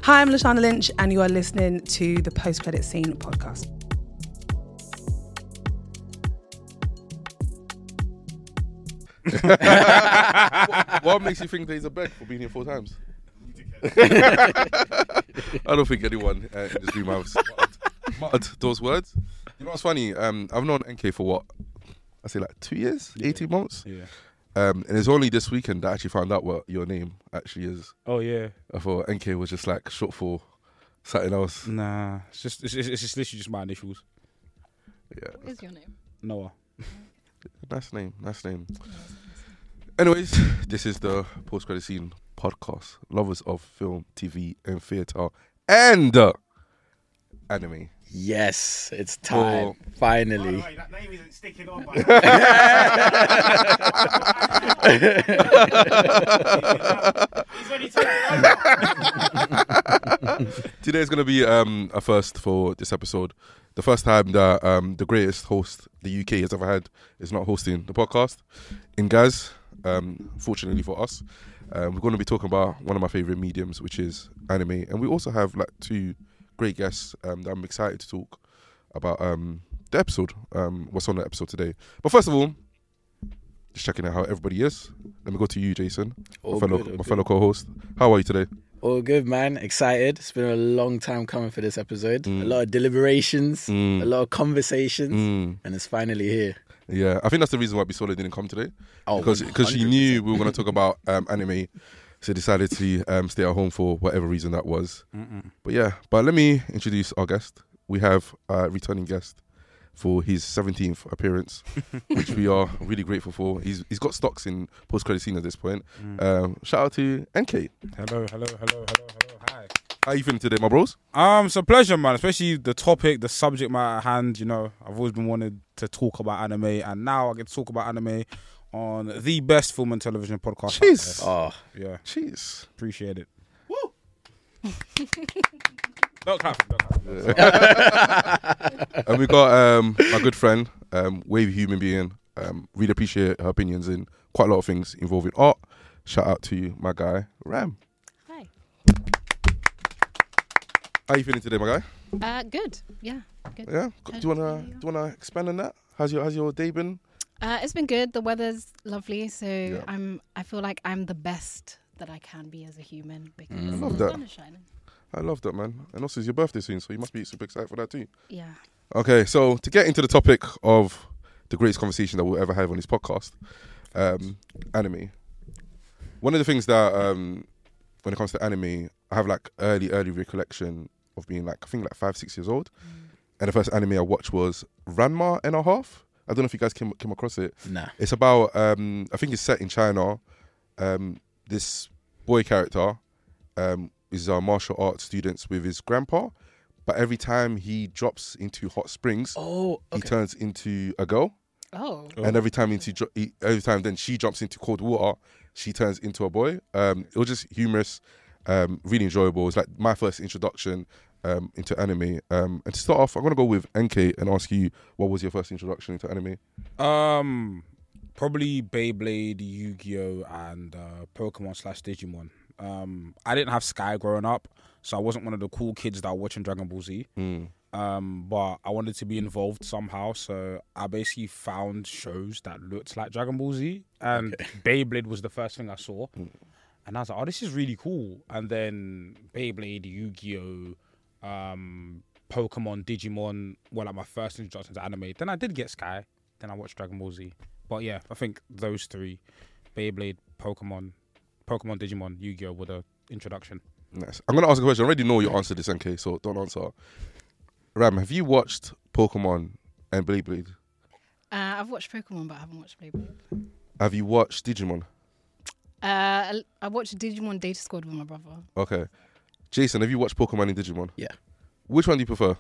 Hi, I'm Lashana Lynch, and you are listening to the Post Credit Scene podcast. What makes you think there's a beg for being here 4 times? I don't think anyone in this room has muttered those words. You know what's funny? I've known NK for what? I say like 2 years, 18 months. Yeah. And it's only this weekend that I actually found out what your name actually is. Oh yeah. I thought NK was just like short for something else. Nah, it's just literally just my initials. Yeah. What is your name? Noah. Nice name. Anyways, this is the Post Credit Scene podcast. Lovers of film, TV, and theatre, and anime. Yes, it's time. Finally. Wait, that name isn't sticking on. He's already Today is going to be a first for this episode. The first time that the greatest host the UK has ever had is not hosting the podcast in Gaz. Fortunately for us, we're going to be talking about one of my favourite mediums, which is anime, and we also have like 2 great guests that I'm excited to talk about the episode, what's on the episode today. But first of all, just checking out how everybody is. Let me go to you, Jason, my fellow co-host. How are you today? All good, man. Excited. It's been a long time coming for this episode. A lot of deliberations, a lot of conversations, and it's finally here. Yeah, I think that's the reason why Bisola didn't come today. Oh, because she 100%. knew we were going to talk about anime, so decided to stay at home for whatever reason that was. But let me introduce our guest. We have a returning guest for his 17th appearance, which we are really grateful for. He's got stocks in Post Credit Scene at this point. Shout out to NK. Hello. Hi. How are you feeling today, my bros? It's a pleasure, man. Especially the topic, the subject matter at hand. You know, I've always been wanting to talk about anime, and now I get to talk about anime on the best film and television podcast. Jeez. out there. Yeah, Jeez. appreciate it. Woo! Don't clap. And we got my good friend, wavy human being. Really appreciate her opinions in quite a lot of things involving art. Shout out to my guy, Ram. Hi. How are you feeling today, my guy? Good. Yeah. Good. Yeah. Do you wanna expand on that? How's your day been? It's been good. The weather's lovely, so Yeah. I feel like I'm the best that I can be as a human because I love the that. sun is shining. I love that, man. And also, it's your birthday soon, so you must be super excited for that too. Yeah. Okay, so to get into the topic of the greatest conversation that we'll ever have on this podcast, anime. One of the things that, when it comes to anime, I have like early recollection of being like, I think like 5-6 years old. And the first anime I watched was Ranma and a Half. I don't know if you guys came across it. Nah. It's about, I think it's set in China. This boy character is a martial arts student with his grandpa, but every time he drops into hot springs, Oh, he okay. turns into a girl. Oh. And every time then she jumps into cold water, she turns into a boy. It was just humorous, really enjoyable. It's like my first introduction into anime. And to start off, I'm gonna go with NK and ask you, what was your first introduction into anime? Probably Beyblade, Yu-Gi-Oh, and Pokemon / Digimon. I didn't have Sky growing up, so I wasn't one of the cool kids that were watching Dragon Ball Z. But I wanted to be involved somehow, so I basically found shows that looked like Dragon Ball Z, and Beyblade was the first thing I saw. And I was like, oh, this is really cool. And then Beyblade, Yu-Gi-Oh, Pokemon, Digimon were like my first introduction to anime. Then I did get Sky, then I watched Dragon Ball Z. But yeah, I think those 3, Beyblade, Pokemon, Digimon, Yu-Gi-Oh were the introduction. Nice. I'm gonna ask a question. I already know your answer to this, NK, so don't answer. Ram, have you watched Pokemon and Beyblade? I've watched Pokemon, but I haven't watched Beyblade. Have you watched Digimon? I watched Digimon Data Squad with my brother. Okay. Jason, have you watched Pokemon and Digimon? Yeah. Which one do you prefer?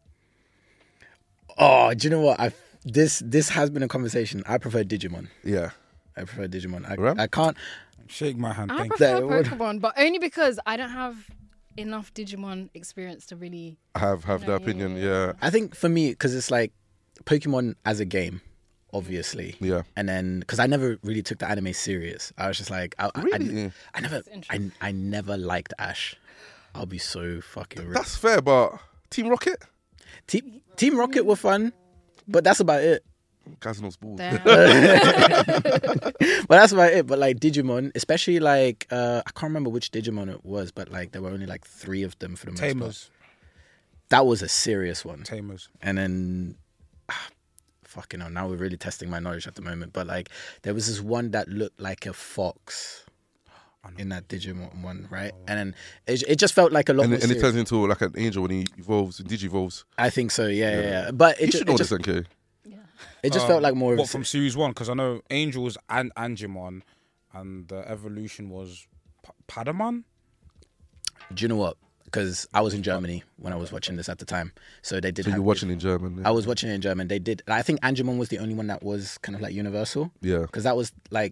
Oh, do you know what? This has been a conversation. I prefer Digimon. Yeah. I prefer Digimon. Ram? I can't. Shake my hand, I thank you. prefer That would- Pokemon, but only because I don't have enough Digimon experience to really. Have the No, opinion, yeah. yeah. I think for me, because it's like Pokemon as a game, obviously. Yeah. And then, because I never really took the anime serious. I was just like, Really? I never, That's interesting. I never liked Ash. I'll be so fucking rude. That's fair, but Team Rocket, Team Rocket were fun, but that's about it. guys knows balls. Damn. But that's about it. But like Digimon, especially like I can't remember which Digimon it was, but like there were only like 3 of them for the most part. Tamers. That was a serious one. Tamers. And then fucking hell, now we're really testing my knowledge at the moment. But like there was this one that looked like a fox in that Digimon one, right? And then it just felt like a lot And more it serious. turns into like an angel when he evolves, Digivolves. I think so, yeah. But You it should know just, this, NK. it just felt like more of What, a from series 1? Because I know Angels and Angemon, and the evolution was Padaman. Do you know what? Because I was in Germany when I was watching this at the time, so they did. So have you're watching in German. Yeah. I was watching it in German. They did. I think Angemon was the only one that was kind of like universal. Yeah. Because that was like,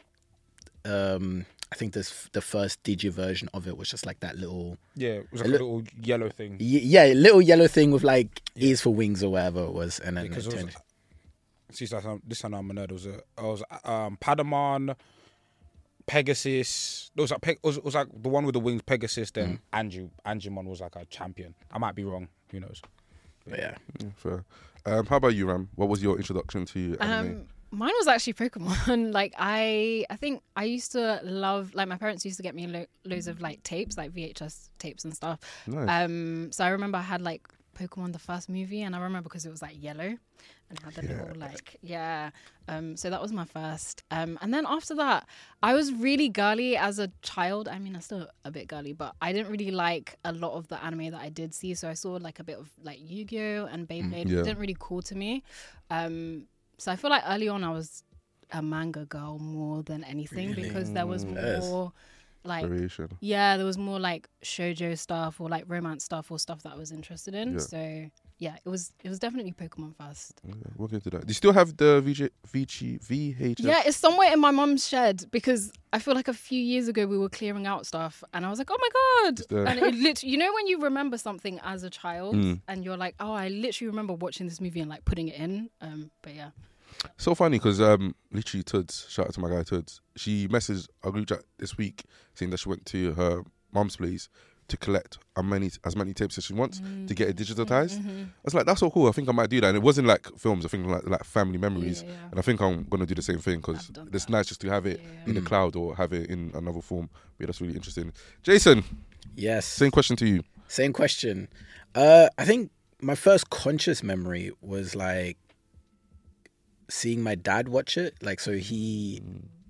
I think the first Digi version of it was just like that little, Yeah, it was like a little yellow thing. yeah, little yellow thing with like ears for wings or whatever it was, and then Because it it turned. was, see, this time I'm a nerd. It was Padaman, Pegasus. It was like the one with the wings, Pegasus. Then Angemon was like a champion. I might be wrong. Who knows? But yeah, Yeah, fair. How about you, Ram? What was your introduction to anime? Mine was actually Pokemon. Like I think I used to love, like my parents used to get me loads of like tapes, like VHS tapes and stuff. Nice. So I remember I had like Pokemon the first movie, and I remember because it was like yellow and had the little like so that was my first. And then after that, I was really girly as a child. I mean, I'm still a bit girly, but I didn't really like a lot of the anime that I did see. So I saw like a bit of like Yu-Gi-Oh and Beyblade. yeah. It didn't really call to me. So I feel like early on I was a manga girl more than anything because there was more like Variation. there was more like shoujo stuff or like romance stuff or stuff that I was interested in. Yeah. So yeah, it was definitely Pokemon first. Okay, we'll get to that. Do you still have the VHS? Yeah, it's somewhere in my mum's shed because I feel like a few years ago we were clearing out stuff and I was like, oh my God. there. And it literally, you know, when you remember something as a child and you're like, oh, I literally remember watching this movie and like putting it in. But yeah. So funny because literally Tuds, shout out to my guy Tuds, she messaged our group chat this week saying that she went to her mum's place to collect as many tapes as she wants to get it digitized. I was like, that's so cool. I think I might do that. And it wasn't like films. I think like family memories. Yeah. And I think I'm gonna do the same thing because I've done it's that. nice just to have it in the cloud or have it in another form. But yeah, that's really interesting. Jason, yes. same question to you. Same question. I think my first conscious memory was like seeing my dad watch it. Like, so he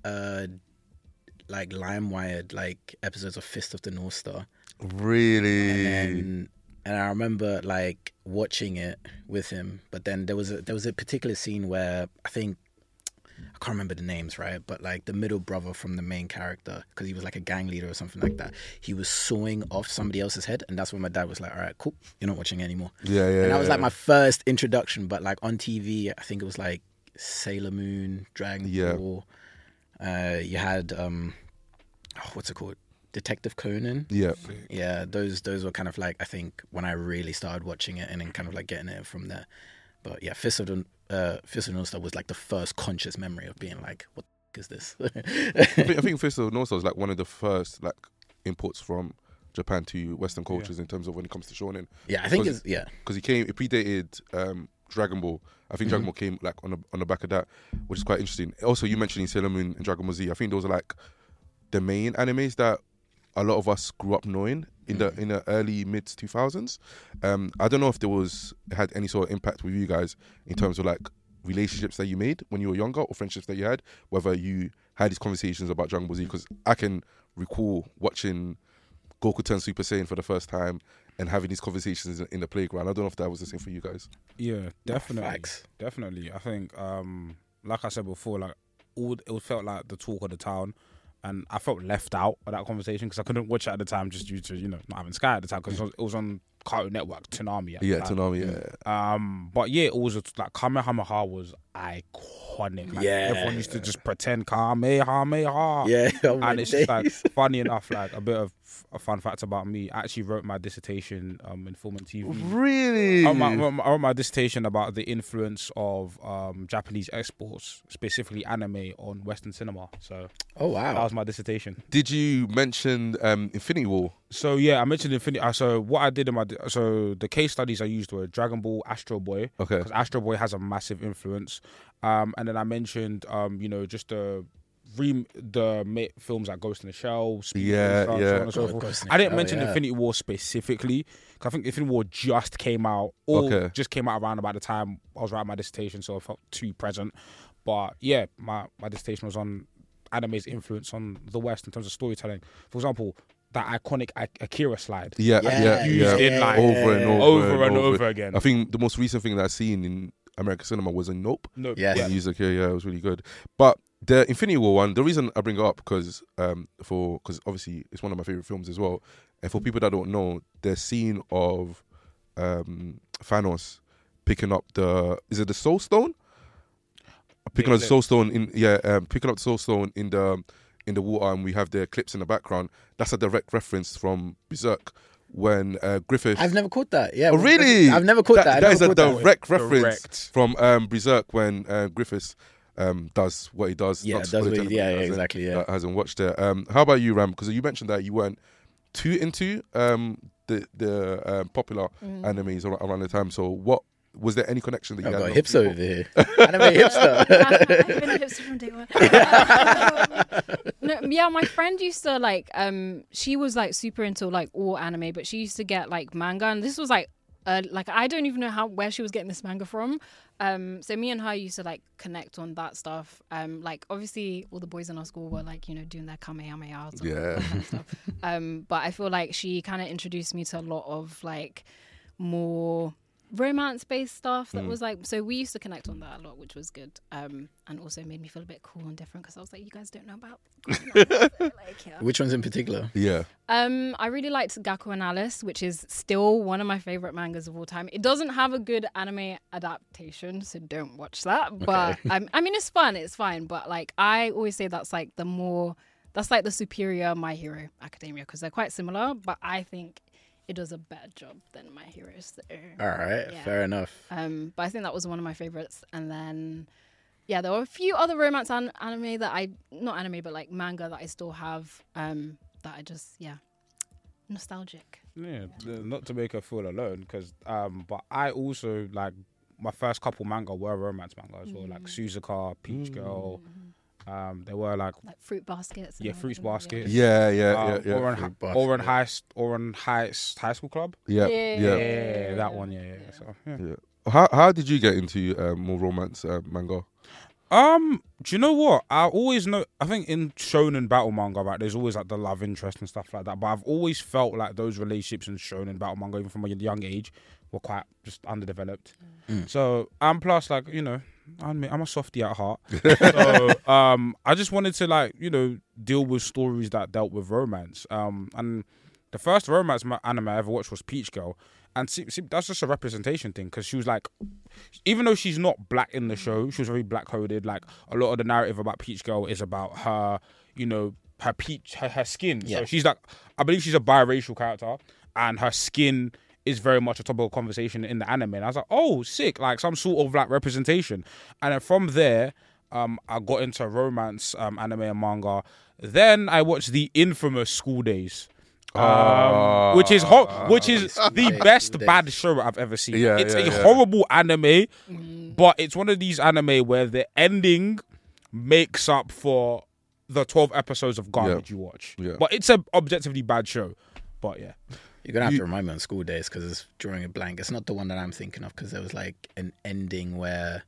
like LimeWired like episodes of Fist of the North Star. Really? And I remember like watching it with him, but then there was a particular scene where I can't remember the names, right? But like the middle brother from the main character, because he was like a gang leader or something like that, he was sawing off somebody else's head, and that's when my dad was like, "All right, cool, you're not watching anymore." Yeah. And that was like my first introduction. But like on TV, I think it was like Sailor Moon, Dragon Ball. You had what's it called? Detective Conan. Yeah. Yeah, those were kind of like, I think, when I really started watching it and then kind of like getting it from there. But yeah, Fist of the North Star was like the first conscious memory of being like, what the is this? I think Fist of the North Star was like one of the first like imports from Japan to Western cultures in terms of when it comes to shonen. Yeah, I think it's because it predated Dragon Ball. I think Dragon Ball came like on the back of that, which is quite interesting. Also, you mentioning Sailor Moon and Dragon Ball Z. I think those are like the main animes that a lot of us grew up knowing in the early mid 2000s. I don't know if it had any sort of impact with you guys in terms of like relationships that you made when you were younger or friendships that you had, whether you had these conversations about Dragon Ball Z, because I can recall watching Goku turn Super Saiyan for the first time and having these conversations in the playground. I don't know if that was the same for you guys. Yeah, definitely. Facts. Definitely. I think, like I said before, like it felt like the talk of the town. And I felt left out of that conversation because I couldn't watch it at the time just due to, not having Sky at the time because it was on Cartoon Network, Toonami. At the Yeah, time. Toonami. Yeah. But yeah, it was like Kamehameha was iconic. Like, Yeah. everyone used to just pretend Kamehameha. Yeah, oh my And it's just like days. funny enough, like a bit of a fun fact about me. I actually wrote my dissertation in film and TV. Really? I wrote my dissertation about the influence of Japanese exports, specifically anime, on Western cinema. So Oh that wow. was my dissertation. Did you mention Infinity War? So yeah, I mentioned Infinity. So what I did in so the case studies I used were Dragon Ball, Astro Boy, Okay. because Astro Boy has a massive influence. And then I mentioned just films like Ghost in the Shell, Speed Yeah, Racer, yeah. so on and so forth. Ghost in the I didn't Shell, mention yeah. Infinity War specifically, because I think Infinity War just came out, or Okay. just came out around about the time I was writing my dissertation, so I felt too present. But yeah, my dissertation was on anime's influence on the West in terms of storytelling. For example, that iconic Akira slide. Yeah, Yeah, yeah, used yeah. in, like, over and over again. I think the most recent thing that I've seen in American cinema was in Nope. No, Yes. When he used it, yeah, it was really good. But the Infinity War one, the reason I bring it up because obviously it's one of my favorite films as well. And for people that don't know, the scene of Thanos picking up is it the Soul Stone? Picking up the Soul Stone picking up the Soul Stone in the water, and we have the clips in the background. That's a direct reference from Berserk when Griffith. I've never caught that. Yeah. Oh, really? I've never caught that. I That never is a caught that. direct reference Correct. from Berserk when Griffiths does what he does. Yeah, not to does spoil what it he- to yeah, anybody yeah, that hasn't- exactly, yeah. that hasn't watched it. How about you, Ram? Because you mentioned that you weren't too into the popular animes around the time. So what was there any connection that you I've had? got a hipster over here. Anime hipster. I've been a hipster from day one. No, yeah, my friend used to like she was like super into like all anime, but she used to get like manga, and this was like I don't even know where she was getting this manga from. So me and her used to like connect on that stuff. Like obviously all the boys in our school were like, doing their kamehamehas and all that kind of stuff. But I feel like she kind of introduced me to a lot of like more romance-based stuff that was like, so we used to connect on that a lot, which was good, and also made me feel a bit cool and different because I was like, you guys don't know about like, yeah. Which ones in particular? Yeah. I really liked Gakkou and Alice, which is still one of my favorite mangas of all time. It doesn't have a good anime adaptation, so don't watch that. But I mean, it's fun, it's fine. But like, I always say that's like the superior My Hero Academia because they're quite similar. But I think it does a better job than My Hero. So, All right, yeah. fair enough. But I think that was one of my favorites. And then, yeah, there were a few other romance anime that not anime, but like manga that I still have. That I just, nostalgic. Yeah, not to make her feel alone, because but I also like my first couple manga were romance manga as well, like Suzuka, Peach Girl. They were like Fruit baskets. Yeah, Fruits Baskets. Yeah. Oran Heights High School Club. Yeah. Yeah, that one. Yeah. So, yeah. Yeah. How did you get into more romance manga? Do you know what? I always know. I think in shonen battle manga, right, there's always like the love interest and stuff like that. But I've always felt like those relationships in shonen battle manga, even from a young age, were quite just underdeveloped. So and plus, like I'm a softie at heart. So I just wanted to like deal with stories that dealt with romance. And the first romance anime I ever watched was Peach Girl. And see, that's just a representation thing because she was like, even though she's not black in the show, she was very black coded. Like a lot of the narrative about Peach Girl is about her, her skin. Yeah. So she's like, I believe she's a biracial character, and her skin is very much a topic of conversation in the anime. And I was like, oh, sick, like some sort of like representation. And then from there, I got into romance anime and manga. Then I watched the infamous School Days. Which is the best bad show I've ever seen. Yeah, it's yeah, a yeah. horrible anime, but it's one of these anime where the ending makes up for the 12 episodes of garbage you watch. Yeah. But it's a objectively bad show. But yeah. You're gonna have to remind me on School Days because it's drawing a blank. It's not the one that I'm thinking of because there was like an ending where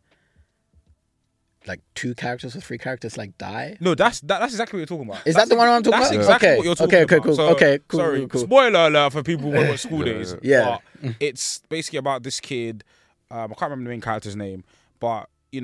like 2 characters or 3 characters like die. No, that's exactly what you're talking about. Is that the one I'm talking That's about? exactly Okay, what you're talking okay, about. cool. So, Okay, cool, Sorry, cool. spoiler alert for people who want to watch School Days. Yeah. But it's basically about this kid. I can't remember the main character's name, but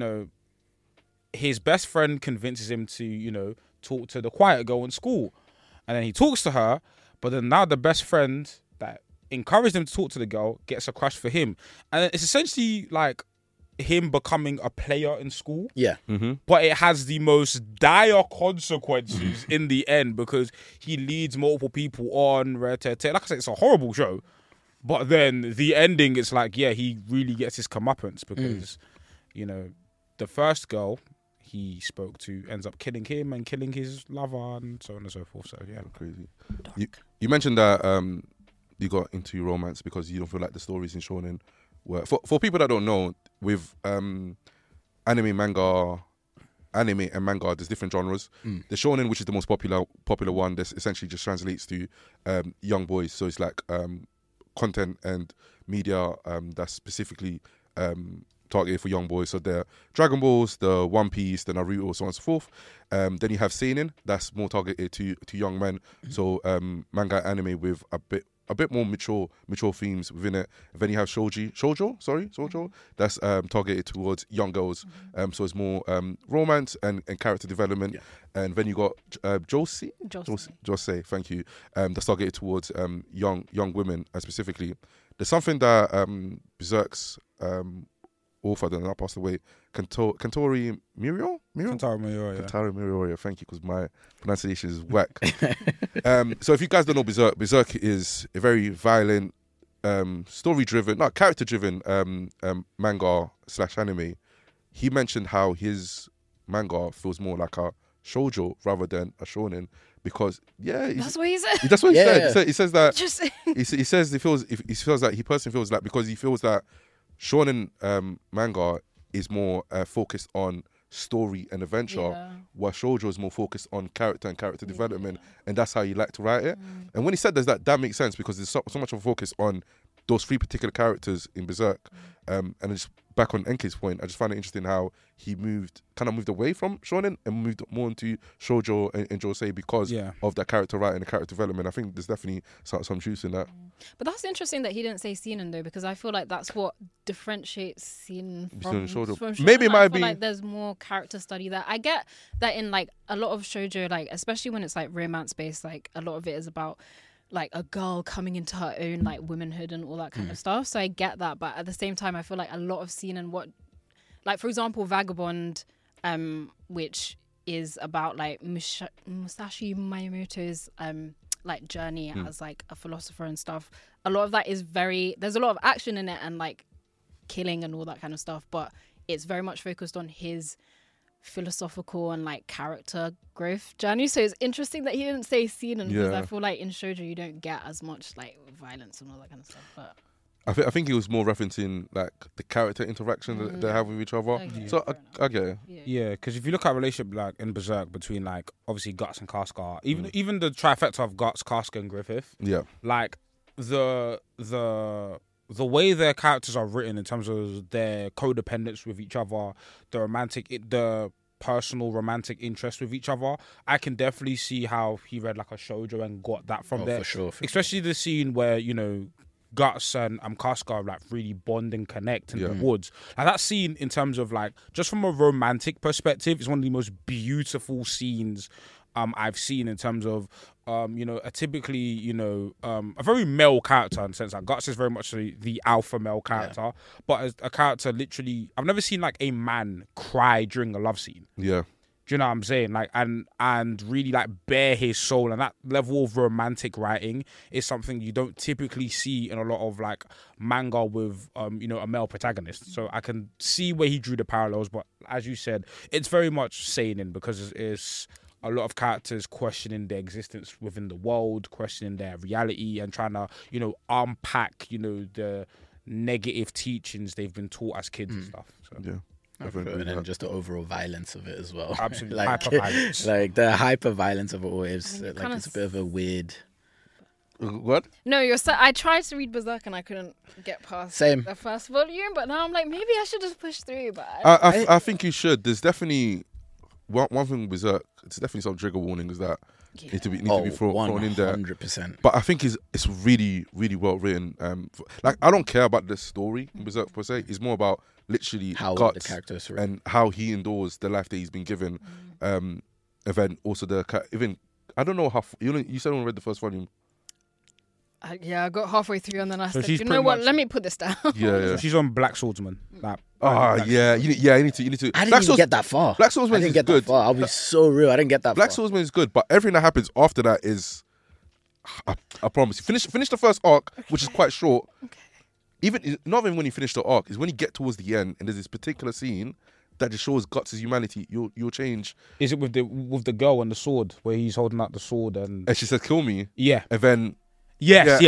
his best friend convinces him to talk to the quiet girl in school, and then he talks to her. But then now the best friend that encourages them to talk to the girl, gets a crush for him, and it's essentially like him becoming a player in school. Yeah. But it has the most dire consequences in the end because he leads multiple people on. Like I said, it's a horrible show. But then the ending, it's like, yeah, he really gets his comeuppance because, you know, the first girl he spoke to ends up killing him and killing his lover and so on and so forth. So, yeah. Crazy. You mentioned that you got into romance because you don't feel like the stories in shonen were... For people that don't know, with anime and manga, there's different genres. The shonen, which is the most popular one, this essentially just translates to young boys. So it's like content and media that's specifically targeted for young boys. So the Dragon Balls, the One Piece, the Naruto, so on and so forth. Then you have seinen, that's more targeted to young men. So manga, anime with a bit more mature themes within it. Then you have shoujo, that's targeted towards young girls. So it's more romance and character development. Yeah. And then you got josei, thank you. That's targeted towards young women specifically. There's something that Berserk's author that now passed away, Kantori Mirio? Kentaro Miura, yeah. Kentaro Mirio, thank you, because my pronunciation is whack. So if you guys don't know Berserk is a very violent, character-driven manga / anime. He mentioned how his manga feels more like a shoujo rather than a shonen because That's what he said. that's what he Yeah. said. He says that Just he says he feels that he personally feels that because he feels that shonen manga is more focused on story and adventure, while shoujo is more focused on character and character development, and that's how you like to write it. And when he said that makes sense because there's so much of a focus on those three particular characters in Berserk. And just back on Enki's point, I just found it interesting how he moved away from shonen and moved more into shoujo and josei because of that character writing and character development. I think there's definitely some juice in that. But that's interesting that he didn't say seinen though, because I feel like that's what differentiates seinen Between from shoujo. shoujo. Maybe it might I feel be- like there's more character study there. I get that in like a lot of shoujo, like especially when it's like romance based, like a lot of it is about like a girl coming into her own like womanhood and all that kind of stuff. So I get that, but at the same time, I feel like a lot of seinen, like for example, Vagabond, which is about like Musashi Miyamoto's like journey as like a philosopher and stuff. A lot of that is there's a lot of action in it and like killing and all that kind of stuff, but it's very much focused on his philosophical and like character growth journey. So it's interesting that he didn't say seinen because I feel like in shoujo you don't get as much like violence and all that kind of stuff. But I think he was more referencing like the character interaction that they have with each other. Okay, So fair I get it. Yeah, because if you look at a relationship like in Berserk between like obviously Guts and Casca, even the trifecta of Guts, Casca, and Griffith, Yeah. like the way their characters are written in terms of their codependence with each other, the personal romantic interest with each other, I can definitely see how he read like a shoujo and got that from there. For sure. Especially the scene where, you know, Guts and Casca like really bond and connect in the woods. Like that scene in terms of like, just from a romantic perspective, is one of the most beautiful scenes I've seen in terms of, you know, a typically, you know, a very male character in the sense that Guts is very much the alpha male character, but as a character literally, I've never seen like a man cry during a love scene. Yeah. Do you know what I'm saying? Like, and really like bare his soul, and that level of romantic writing is something you don't typically see in a lot of like manga with, you know, a male protagonist. So I can see where he drew the parallels, but as you said, it's very much seinen because it's a lot of characters questioning their existence within the world, questioning their reality, and trying to, you know, unpack, you know, the negative teachings they've been taught as kids and stuff. So. Yeah. And then just the overall violence of it as well. Absolutely. like, Hyper-violence. like the hyper violence of it all is like kinda it's a bit of a weird. What? no, I tried to read Berserk and I couldn't get past Same. the first volume, but now I'm like, maybe I should just push through. But I think you should. There's definitely one thing with Berserk. It's definitely some trigger warnings that need to be thrown in there. 100%. But I think it's really, really well written. Like I don't care about the story in Berserk per se. It's more about literally How the Guts characters are and how he endures the life that he's been given. And then also even I don't know how you said when you read the first volume. I got halfway through and then I So said, she's you know pretty what? much- Let me put this down. Yeah, yeah. So she's on Black Swordsman. Like, Yeah. You need to. I didn't Black even Swords- get that far. Black Swordsman I didn't is get good. that far. I'll be so real. I didn't get that Black far. Swordsman is good, but everything that happens after that is, I promise you, finish the first arc, which is quite short. Even not even when you finish the arc, is when you get towards the end and there's this particular scene that just shows Guts' humanity. You'll change. is it with the girl and the sword where he's holding out the sword and And she says, "Kill me," yeah, and then yes.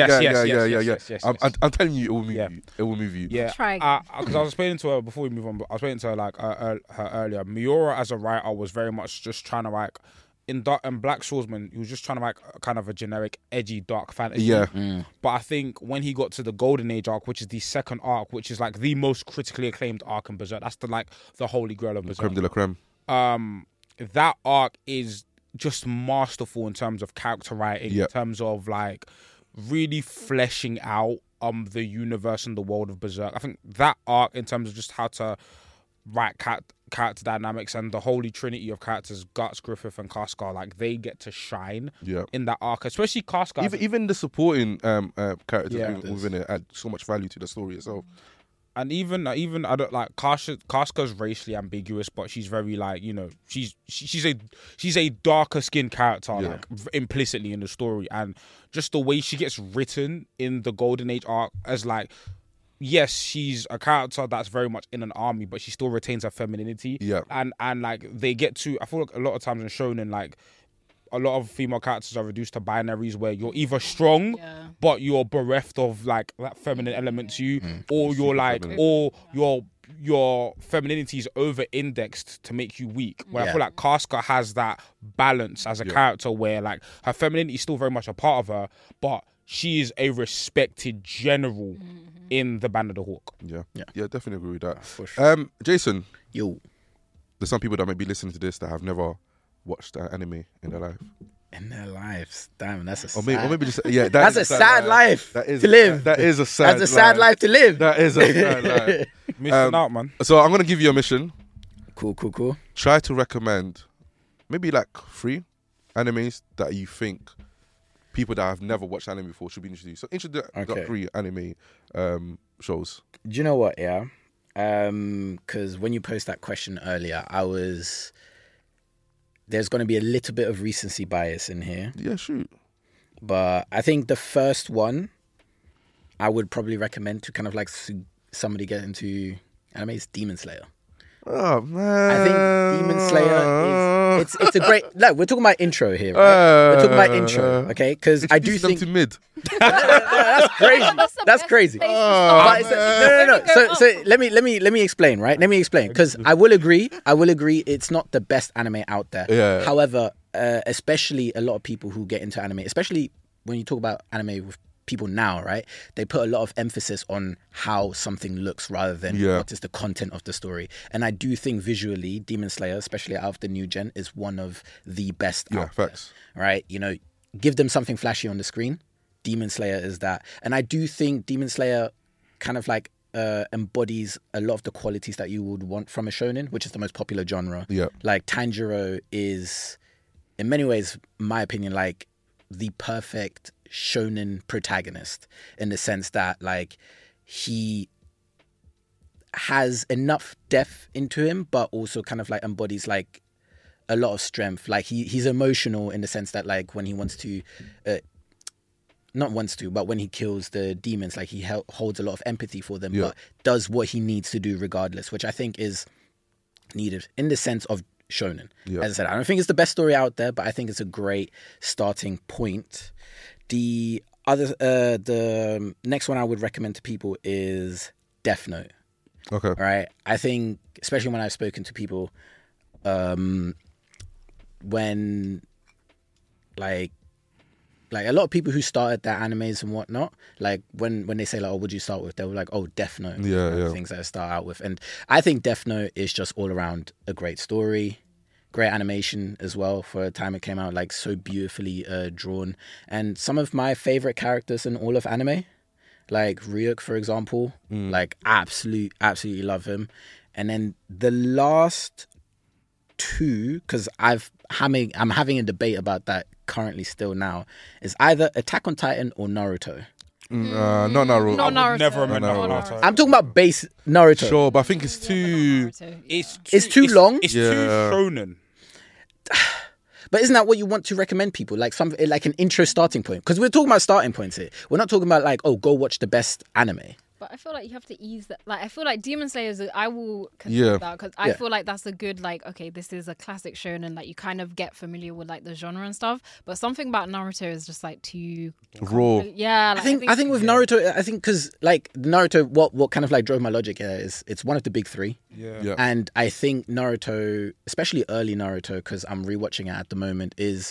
I'm telling you, it will move Yeah. you. It will move you. Yeah, Try again. because I was explaining to her before we move on. But I was explaining to her like her earlier. Miura as a writer was very much just trying to like in Black Swordsman. He was just trying to write kind of a generic, edgy, dark fantasy. Yeah. But I think when he got to the Golden Age arc, which is the second arc, which is like the most critically acclaimed arc in Berserk, that's the holy grail of Berserk. Creme de la creme. That arc is just masterful in terms of character writing, Yeah. in terms of like really fleshing out the universe and the world of Berserk. I think that arc, in terms of just how to write character dynamics and the holy trinity of characters, Guts, Griffith, and Casca, like they get to shine Yeah. in that arc, especially Casca. Even the supporting characters Yeah. within it add so much value to the story itself. And even I don't like Casca's racially ambiguous, but she's very like, you know, she's a darker skinned character, Yeah. like implicitly in the story, and just the way she gets written in the Golden Age arc as like, yes, she's a character that's very much in an army, but she still retains her femininity. Yeah. And like they get to, I feel like a lot of times in shonen, like a lot of female characters are reduced to binaries where you're either strong, Yeah. but you're bereft of like that feminine element to you, or you're like, feminine. or your femininity is over-indexed to make you weak. Where I Yeah. feel like Casca has that balance as a character where like her femininity is still very much a part of her, but she is a respected general in the Band of the Hawk. Yeah. Yeah. Definitely agree with that. For sure. Jason, Yo, there's some people that might be listening to this that have never watched anime in their life. in their lives. Damn, that's a Or sad... maybe just that That's is a sad life That is to live. That is a sad. That's a sad life to live. That is a sad life. Missing out, man. So I'm gonna give you a mission. Cool. Try to recommend maybe like 3 animes that you think people that have never watched anime before should be introduced. So introduce Okay. 3 anime shows. Do you know what? Yeah, because when you posed that question earlier, there's going to be a little bit of recency bias in here, Yeah, shoot. but I think the first one I would probably recommend to kind of like somebody get into anime is Demon Slayer. Oh man, I think Demon Slayer is it's a great. No, we're talking about intro here, right? We're talking about intro, okay? Because I do Introducing think them to mid. that's crazy. the That's best crazy. place to Oh, start. But no. Let me go So let me explain, right? Let me explain because I will agree. It's not the best anime out there. Yeah. However, especially a lot of people who get into anime, especially when you talk about anime with people now, right? They put a lot of emphasis on how something looks rather than what is the content of the story. And I do think visually, Demon Slayer, especially out of the new gen, is one of the best out facts. there. Right? You know, give them something flashy on the screen. Demon Slayer is that. And I do think Demon Slayer kind of like embodies a lot of the qualities that you would want from a shonen, which is the most popular genre. Yeah. Like Tanjiro is, in many ways, my opinion, like the perfect shonen protagonist in the sense that like he has enough depth into him, but also kind of like embodies like a lot of strength. Like he's emotional in the sense that like when he wants to, not wants to, but when he kills the demons, like he holds a lot of empathy for them, but does what he needs to do regardless, which I think is needed in the sense of shonen. As I said, I don't think it's the best story out there, but I think it's a great starting point. The next one I would recommend to people is Death Note. Okay. Right? I think, especially when I've spoken to people, when like a lot of people who started their animes and whatnot, like when they say like, oh, what'd you start with? They were like, oh, Death Note. Things that I start out with. And I think Death Note is just all around a great story. Great animation as well for a time it came out, like so beautifully drawn. And some of my favorite characters in all of anime, like Ryuk, for example, like absolutely love him. And then the last two, because I'm having a debate about that currently still now, is either Attack on Titan or Naruto. Not Naruto. Not I Naruto. would never amend No, Naruto. I'm talking about base Naruto. Sure, but I think it's too. Naruto. It's too long? It's Yeah. too shonen. But isn't that what you want to recommend people? Like like an intro starting point? Because we're talking about starting points here. We're not talking about like, oh, go watch the best anime. But I feel like you have to ease that. Like, I feel like Demon Slayer I will consider Yeah. that because I Yeah. feel like that's a good, like, okay, this is a classic shonen. Like, you kind of get familiar with like the genre and stuff. But something about Naruto is just like too Raw. Yeah, like, I think with Naruto, I think because like Naruto, what kind of like drove my logic here is it's one of the big three. Yeah. And I think Naruto, especially early Naruto, because I'm rewatching it at the moment, is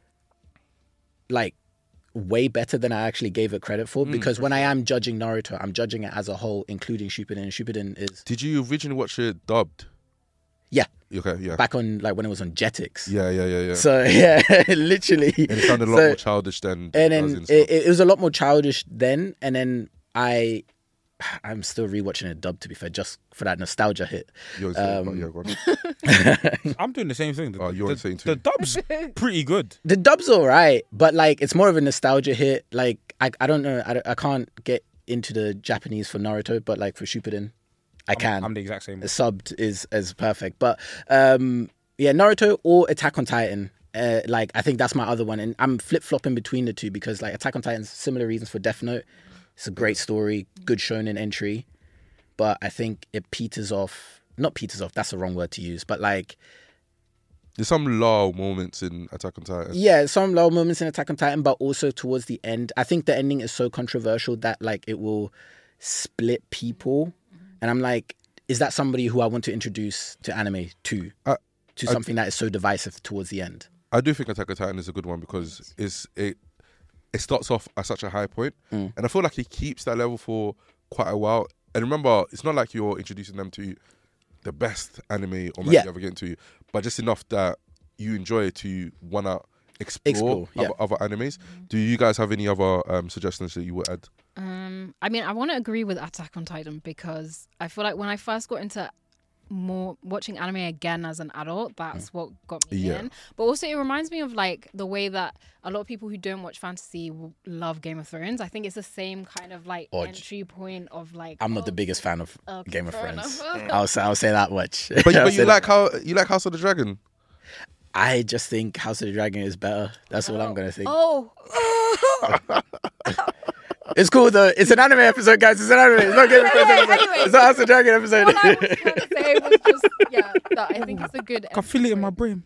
like way better than I actually gave it credit for. Because when I am judging Naruto, I'm judging it as a whole, including Shippuden. And Shippuden is Did you originally watch it dubbed? yeah, Okay, yeah. back on like when it was on Jetix. Yeah. So yeah, literally. And it sounded a lot more childish than. And it does then in stuff. it was a lot more childish then. And then I'm still rewatching it dubbed, to be fair, just for that nostalgia hit. You're saying, but yeah, go on. I'm doing the same thing. Oh, you're saying too. The dub's pretty good. The dub's all right, but like it's more of a nostalgia hit. Like I don't know, I can't get into the Japanese for Naruto, but like for Shippuden, I can. I'm the exact same. Subbed is perfect, but yeah, Naruto or Attack on Titan. Like I think that's my other one, and I'm flip flopping between the two because like Attack on Titan's similar reasons for Death Note. It's a great story, good shonen entry, but I think it peters off. Not peters off. That's the wrong word to use, but like. There's some lull moments in Attack on Titan. Yeah, some low moments in Attack on Titan, but also towards the end. I think the ending is so controversial that like it will split people. And I'm like, is that somebody who I want to introduce to anime to something that is so divisive towards the end? I do think Attack on Titan is a good one because it starts off at such a high point, and I feel like it keeps that level for quite a while. And remember, it's not like you're introducing them to the best anime or manga you ever get into, but just enough that you enjoy it to wanna explore other animes. Do you guys have any other suggestions that you would add? I mean, I want to agree with Attack on Titan because I feel like when I first got into more watching anime again as an adult, that's what got me in. But also it reminds me of like the way that a lot of people who don't watch fantasy love Game of Thrones. I think it's the same kind of like entry point of like I'm not the biggest fan of Game of fair Thrones. enough. I'll say that much. But you like House of the Dragon? I just think House of the Dragon is better. That's what I'm gonna think. Oh, It's cool though. It's an anime episode, guys. It's an anime. It's not Game of Thrones episode. anyway. It's a House of the Dragon episode. what I was trying to say was just that I think it's a good. I can feel it in my brain.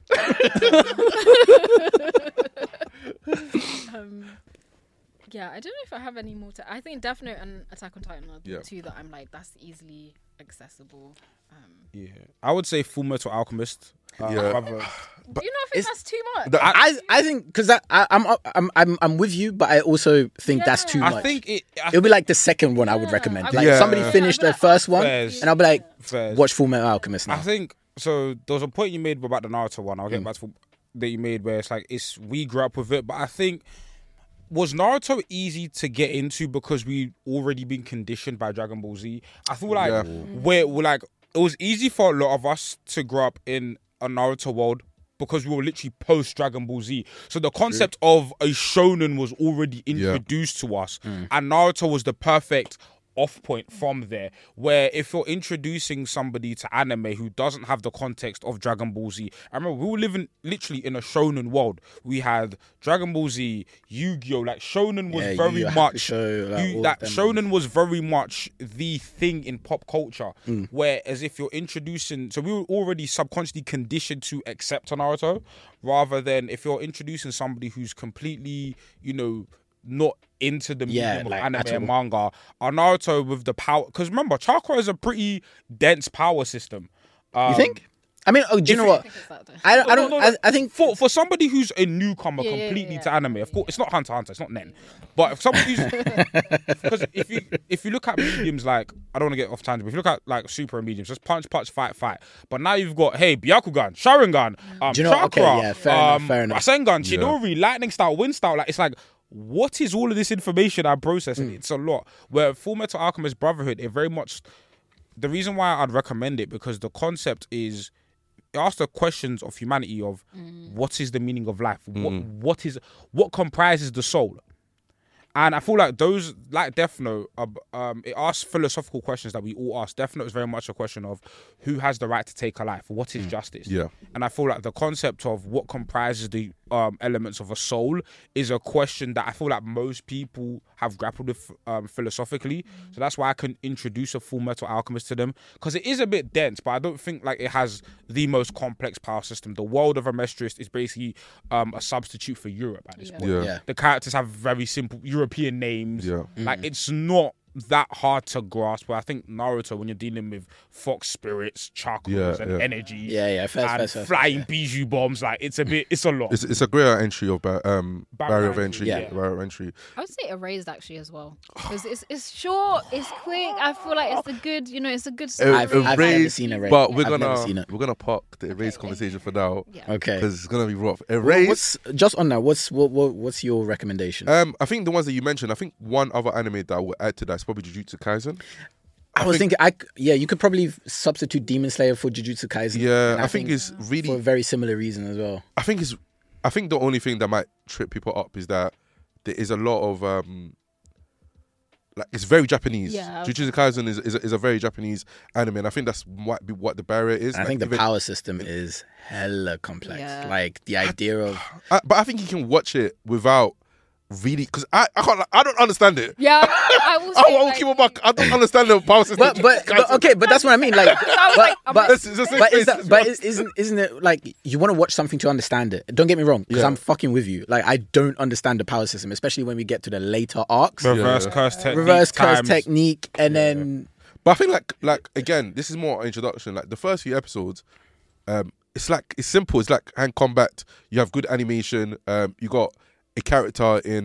Yeah, I don't know if I have any more. I think Death Note and Attack on Titan are the two that I'm like, that's easily accessible. Yeah, I would say Full Metal Alchemist. Yeah. Do you not think that's too much? I think because I'm with you, but I also think that's too much. I think It'll be like the second one I would recommend. Like Yeah. somebody finished the first one, Fairs. and I'll be like, Fairs. watch Full Metal Alchemist now. I think so. There was a point you made about the Naruto one. I'll get back to that you made where it's like we grew up with it, but I think was Naruto easy to get into because we already been conditioned by Dragon Ball Z. I feel like we're like it was easy for a lot of us to grow up in a Naruto world because we were literally post Dragon Ball Z. So the concept of a shonen was already introduced to us, and Naruto was the perfect off point from there, where if you're introducing somebody to anime who doesn't have the context of Dragon Ball Z, I remember we were living literally in a shonen world. We had Dragon Ball Z, Yu-Gi-Oh! Like shonen was very much shonen was very much the thing in pop culture. Whereas if you're introducing, so we were already subconsciously conditioned to accept Naruto, rather than if you're introducing somebody who's completely, not into the medium of anime and manga. Naruto with the power, because remember, chakra is a pretty dense power system. You think? I mean, do you know what? I think for somebody who's a newcomer completely to anime, of course, it's not Hunter x Hunter, it's not Nen. But if somebody who's because if you look at mediums like, I don't want to get off tangent, but if you look at like super mediums, just punch, fight. But now you've got Byakugan, Sharingan, chakra, fair enough. Rasengan, Chidori, lightning style, wind style. Like it's like, what is all of this information I'm processing? It's a lot. Where Full Metal Alchemist Brotherhood, it very much, the reason why I'd recommend it, because the concept is it asks the questions of humanity of what is the meaning of life, what comprises the soul. And I feel like those, like Death Note, it asks philosophical questions that we all ask. Death Note is very much a question of who has the right to take a life, what is justice. Yeah. And I feel like the concept of what comprises the elements of a soul is a question that I feel like most people have grappled with philosophically. So that's why I can introduce a Full Metal Alchemist to them, because it is a bit dense, but I don't think like it has the most complex power system. The world of Amestris is basically a substitute for Europe at this point. Yeah. The characters have very simple European names. Yeah. Like it's not that hard to grasp. But I think Naruto, when you're dealing with fox spirits, chakras, and energy, Yeah, first, flying bijou bombs, like it's a lot. It's a greater entry of barrier of entry. Yeah. Barrier of entry. I would say Erased actually as well, because it's short, it's quick. I feel like it's a good, it's a good story. I've never Erased, seen Erased. but we're I've never seen it. gonna park the Erased conversation for now Yeah. Okay. because it's gonna be rough. Well, Erased. just on that, what's your recommendation? I think the ones that you mentioned. I think one other anime that I would add to that is probably Jujutsu Kaisen. I was thinking, you could probably substitute Demon Slayer for Jujutsu Kaisen. Yeah, And I think it's for a really. very similar reason as well. I think the only thing that might trip people up is that there is a lot of like it's very Japanese. Yeah. Jujutsu Kaisen is a very Japanese anime, and I think that's might be what the barrier is. And I Like, think the even- power system is hella complex. Yeah. Like the idea of but I think you can watch it without really, because I don't understand it. Yeah, I will I say, won't like, keep it back. I don't understand the power system. but okay, but that's what I mean. Like, Let's just say face. isn't it like you want to watch something to understand it? Don't get me wrong, because Yeah. I'm fucking with you. Like, I don't understand the power system, especially when we get to the later arcs. Reverse Yeah. curse technique. Reverse curse times- technique, and then But I think like again, this is more an introduction. Like the first few episodes, it's simple. It's like hand combat. You have good animation. You got a character in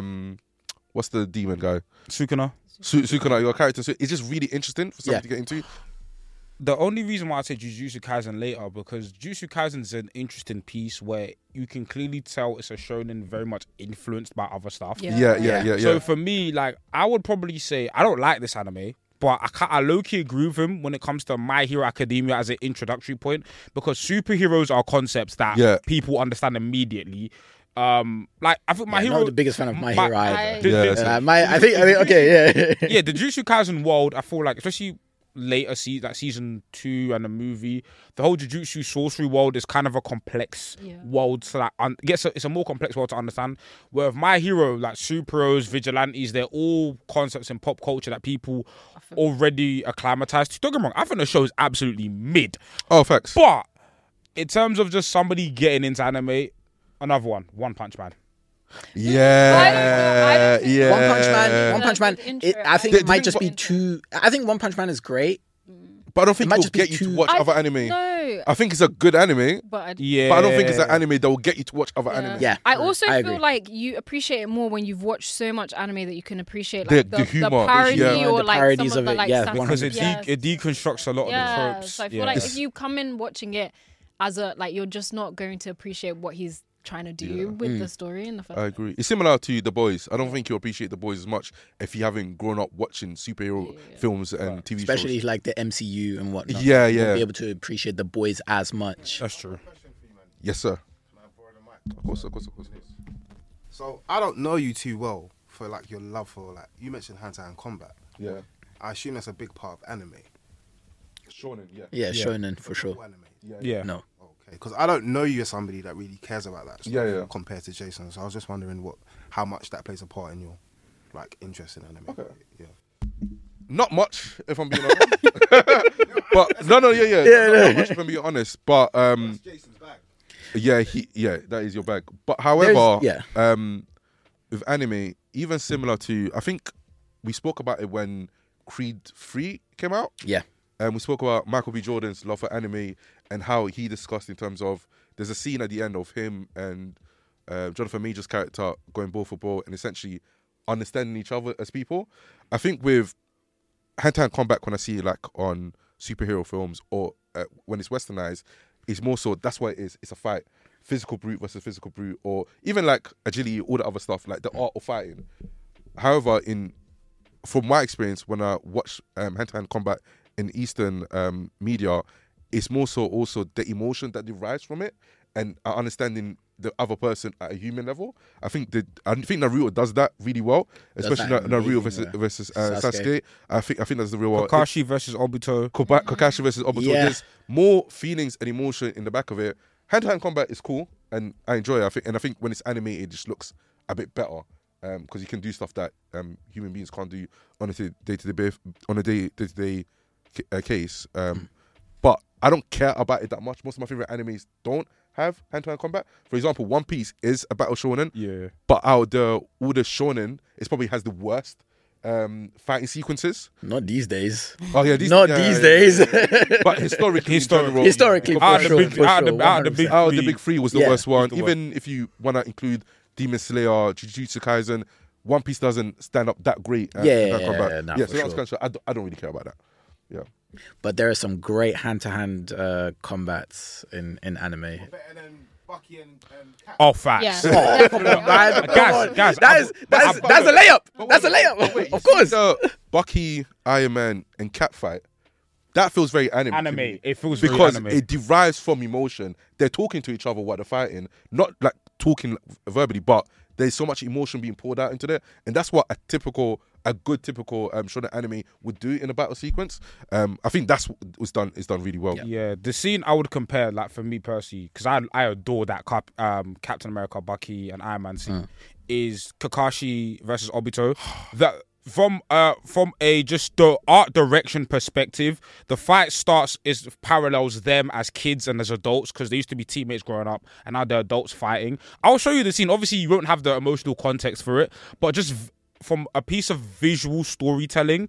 what's the demon guy? Sukuna. Sukuna. You got a character. So it's just really interesting for someone Yeah. to get into. The only reason why I say Jujutsu Kaisen later, because Jujutsu Kaisen is an interesting piece where you can clearly tell it's a shonen very much influenced by other stuff. Yeah. Yeah. So for me, like, I would probably say I don't like this anime, but I low-key agree with him when it comes to My Hero Academia as an introductory point, because superheroes are concepts that Yeah. people understand immediately. Like I think My I'm Hero. not the biggest fan of My Hero either. Yeah. I think okay, yeah. Yeah, the Jujutsu Kaisen world, I feel like, especially later season 2 and the movie, the whole Jujutsu sorcery world is kind of a complex world. So like, it's a more complex world to understand. Where with My Hero, like superheroes, vigilantes, they're all concepts in pop culture that people already acclimatized to. Don't get me wrong, I think the show is absolutely mid. Oh, facts. But in terms of just somebody getting into anime, another One Punch Man. Yeah. I don't think Yeah. One Punch Man. Good intro, I think The it might thing just be about- too. I think One Punch Man is great. But I don't think might it'll just be get you to too- watch other anime. No, I think it's a good anime, but Yeah. but I don't think it's an anime that will get you to watch other anime. Yeah, I also I feel agree. like you appreciate it more when you've watched so much anime that you can appreciate The like the humor, parody yeah. or The like parodies some of of the it, like yeah, satire. Because it, Yes. it deconstructs a lot of the tropes. So I feel Yeah. like if you come in watching it as a like, you're just not going to appreciate what he's trying to do with the story in the first. I agree. It's similar to The Boys. I don't think you'll appreciate The Boys as much if you haven't grown up watching superhero films and TV Especially shows. like the MCU and whatnot. Yeah, You won't yeah. be able to appreciate the boys as much. That's true. Yes, sir. Can I borrow the mic? Of course. So I don't know you too well for like your love for like you mentioned hand-to-hand combat. Yeah. I assume that's a big part of anime. Shonen, yeah. Yeah, shonen for sure. Anime. Yeah. No. Okay, because I don't know you as somebody that really cares about that stuff Yeah. compared to Jason. So I was just wondering how much that plays a part in your like interest in anime. Okay. Yeah. Not much, if I'm being honest. But no, not much, if I'm being honest. But Jason's bag. yeah, that is your bag. But however, There's- with anime, even similar to, I think we spoke about it when Creed 3 came out. Yeah. We spoke about Michael B. Jordan's love for anime and how he discussed in terms of there's a scene at the end of him and Jonathan Major's character going ball for ball and essentially understanding each other as people. I think with hand-to-hand combat, when I see like on superhero films or when it's westernized, it's more so that's what it is. It's a fight, physical brute versus physical brute, or even like agility, all the other stuff, like the art of fighting. However, from my experience, when I watch hand-to-hand combat in Eastern media, it's more so also the emotion that derives from it and understanding the other person at a human level. I think Naruto does that really well, especially that Naruto amazing, versus Sasuke. Sasuke. I think that's the real one. Kakashi versus Obito. Kakashi versus Obito. Yeah. There's more feelings and emotion in the back of it. Hand-to-hand combat is cool, and I enjoy it. I think when it's animated, it just looks a bit better because you can do stuff that human beings can't do on a day-to-day case. But I don't care about it that much. Most of my favorite animes don't have hand-to-hand combat. For example, One Piece is a battle shonen. Yeah. But all the shonen, it probably has the worst fighting sequences. Not these days. Oh yeah, These yeah. days. But historically, Historically, Out for of sure. the big- for out of sure, the- out of the big- 100%. the big three was the Yeah, worst one. the Even if you want to include Demon Slayer, Jujutsu Kaisen, One Piece doesn't stand up that great. At Yeah, hand combat. nah, yeah. for So that's sure. kind of, I don't really care about that. Yeah. But there are some great hand-to-hand combats in anime. Better than Bucky and Cap. Oh, facts. Yeah. Oh, come on, man. Come Guys, on. guys, that's a layup. That's a layup. Of course. The Bucky, Iron Man, and Cap fight. That feels very anime. to Anime. me. It feels very because anime. it derives from emotion. They're talking to each other while they're fighting, not like talking verbally, but there's so much emotion being poured out into it, and that's what a good typical shonen anime would do in a battle sequence. I think that's what is done really well. Yeah, the scene I would compare, like for me personally, because I adore that Captain America, Bucky, and Iron Man scene, is Kakashi versus Obito. That from a just the art direction perspective, the fight parallels them as kids and as adults because they used to be teammates growing up, and now they're adults fighting. I'll show you the scene. Obviously, you won't have the emotional context for it, but just from a piece of visual storytelling,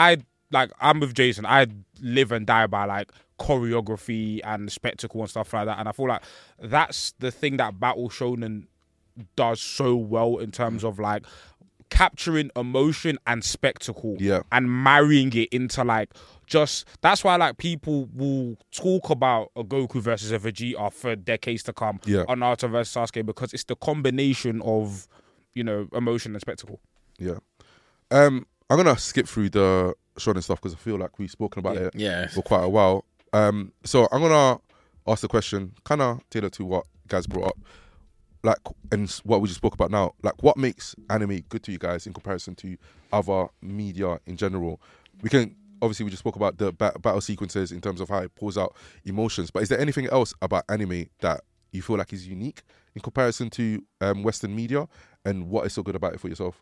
I'm with Jason. I live and die by like choreography and spectacle and stuff like that. And I feel like that's the thing that Battle Shonen does so well in terms of like capturing emotion and spectacle, and marrying it into like that's why like people will talk about a Goku versus a Vegeta for decades to come on Naruto versus Sasuke because it's the combination of emotion and spectacle. Yeah. I'm gonna skip through the shonen stuff because I feel like we've spoken about it for quite a while. So I'm gonna ask the question, kind of tailored to what guys brought up, like, and what we just spoke about now. Like, what makes anime good to you guys in comparison to other media in general? We just spoke about the battle sequences in terms of how it pulls out emotions. But is there anything else about anime that you feel like is unique in comparison to Western media, and what is so good about it for yourself?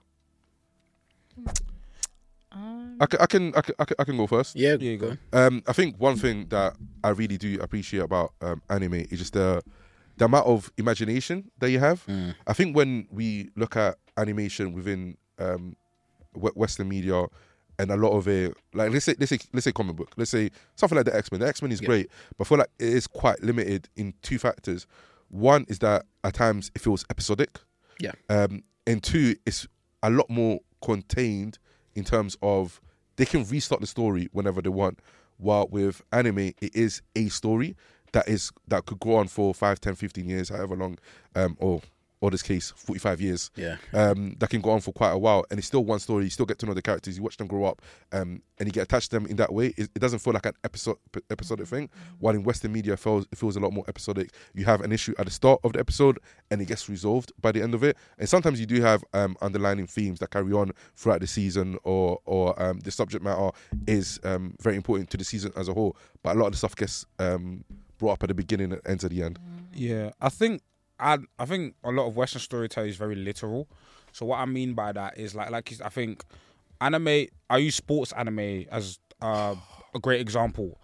I can go first. Yeah, you go. I think one thing that I really do appreciate about anime is just the amount of imagination that you have. I think when we look at animation within Western media, and a lot of it, like let's say comic book, let's say something like the X-Men. The X-Men is great, but I feel like it is quite limited in two factors. One is that at times it feels episodic. Yeah. And two, it's a lot more contained in terms of they can restart the story whenever they want. While with anime, it is a story that could go on for 5, 10, 15 years, however long, or this case, 45 years. Yeah. That can go on for quite a while, and it's still one story. You still get to know the characters, you watch them grow up, and you get attached to them in that way. It doesn't feel like an episodic thing. While in Western media, it feels a lot more episodic. You have an issue at the start of the episode, and it gets resolved by the end of it. And sometimes you do have underlining themes that carry on throughout the season, or the subject matter is very important to the season as a whole. But a lot of the stuff gets brought up at the beginning and ends at the end. Yeah, I think a lot of Western storytelling is very literal. So what I mean by that is like I think anime. I use sports anime as a great example.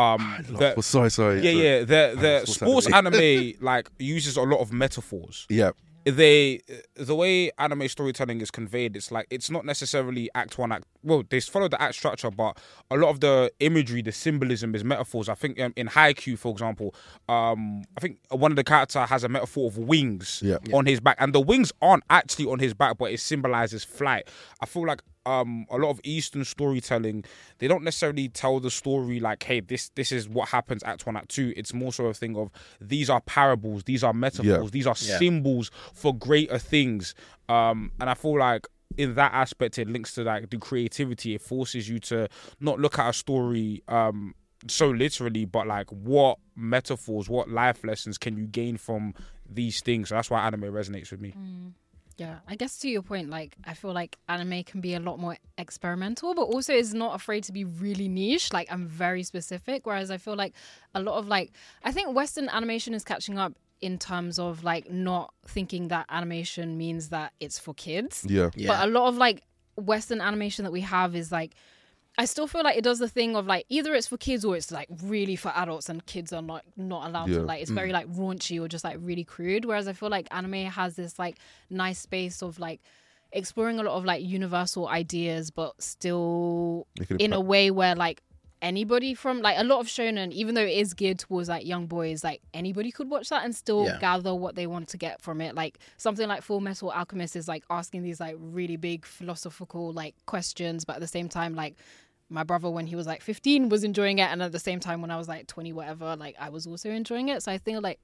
Sorry. Yeah. The sports anime like uses a lot of metaphors. Yeah. The way anime storytelling is conveyed, it's like it's not necessarily act one, act. Well, they follow the act structure, but a lot of the imagery, the symbolism is metaphors. I think in Haikyuu, for example, I think one of the characters has a metaphor of wings on his back, and the wings aren't actually on his back, but it symbolizes flight. I feel like a lot of Eastern storytelling, they don't necessarily tell the story like, hey, this is what happens act 1, act 2. It's more so a thing of these are parables, these are metaphors, these are symbols for greater things. And I feel like in that aspect, it links to like the creativity. It forces you to not look at a story so literally, but like what metaphors, what life lessons can you gain from these things? So that's why anime resonates with me. Yeah, I guess to your point, like I feel like anime can be a lot more experimental, but also is not afraid to be really niche. Like I'm very specific, whereas I feel like a lot of like I think Western animation is catching up in terms of like not thinking that animation means that it's for kids. Yeah. But a lot of like Western animation that we have is like I still feel like it does the thing of like either it's for kids or it's like really for adults and kids are not allowed to like it's very like raunchy or just like really crude, whereas I feel like anime has this like nice space of like exploring a lot of like universal ideas but still in a way where like anybody from like a lot of shonen, even though it is geared towards like young boys, like anybody could watch that and still gather what they want to get from it. Like something like Full Metal Alchemist is like asking these like really big philosophical like questions, but at the same time like my brother when he was like 15 was enjoying it, and at the same time when I was like 20 whatever, like I was also enjoying it. So I think like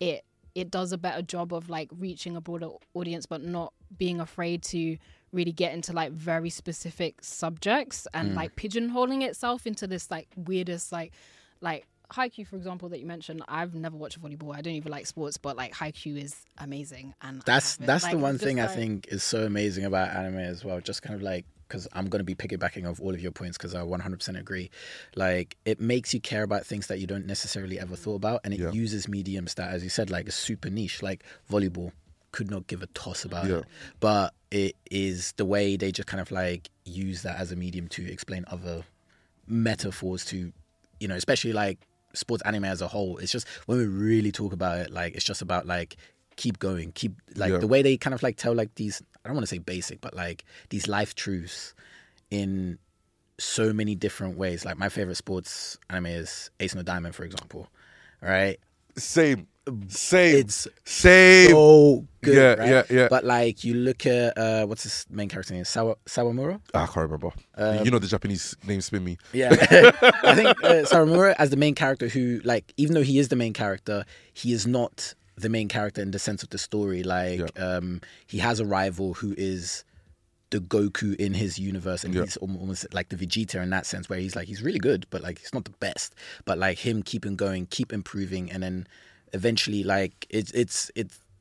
it does a better job of like reaching a broader audience but not being afraid to really get into like very specific subjects and like pigeonholing itself into this like weirdest like Haikyuu, for example, that you mentioned. I've never watched volleyball. I don't even like sports, but like Haikyuu is amazing. And that's like, the one thing like, I think is so amazing about anime as well. Just kind of like, because I'm going to be piggybacking off all of your points because I 100% agree. Like it makes you care about things that you don't necessarily ever thought about, and it uses mediums that, as you said, like is super niche. Like volleyball, could not give a toss about it, but it is the way they just kind of like use that as a medium to explain other metaphors to, you know, especially like sports anime as a whole. It's just when we really talk about it, like it's just about like keep going, keep like the way they kind of like tell like these, I don't want to say basic, but like these life truths in so many different ways. Like my favorite sports anime is Ace No Diamond, for example. Right? Same. It's same. so good. Yeah, right? yeah. But like you look at what's his main character name? Sawamura? I can't remember. You know the Japanese name spin me. Yeah. I think Sawamura as the main character who, like, even though he is the main character, he is not the main character in the sense of the story. Like, he has a rival who is the Goku in his universe, and he's almost like the Vegeta in that sense, where he's like, he's really good, but like he's not the best. But like him keeping going, keep improving, and then eventually, like it's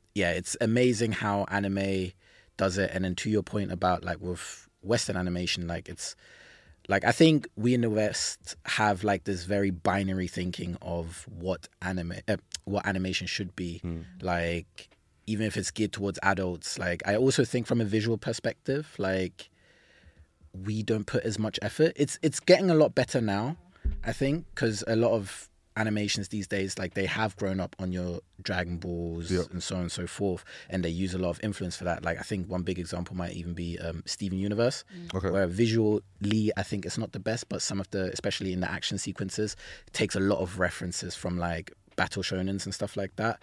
amazing how anime does it. And then to your point about like with Western animation, like it's like I think we in the West have like this very binary thinking of what animation should be. Like even if it's geared towards adults, like I also think from a visual perspective, like we don't put as much effort. It's getting a lot better now, I think, because a lot of animations these days, like they have grown up on your Dragon Balls and so on and so forth, and they use a lot of influence for that. Like I think one big example might even be Steven Universe, where visually I think it's not the best, but some of the, especially in the action sequences, it takes a lot of references from like battle shonens and stuff like that.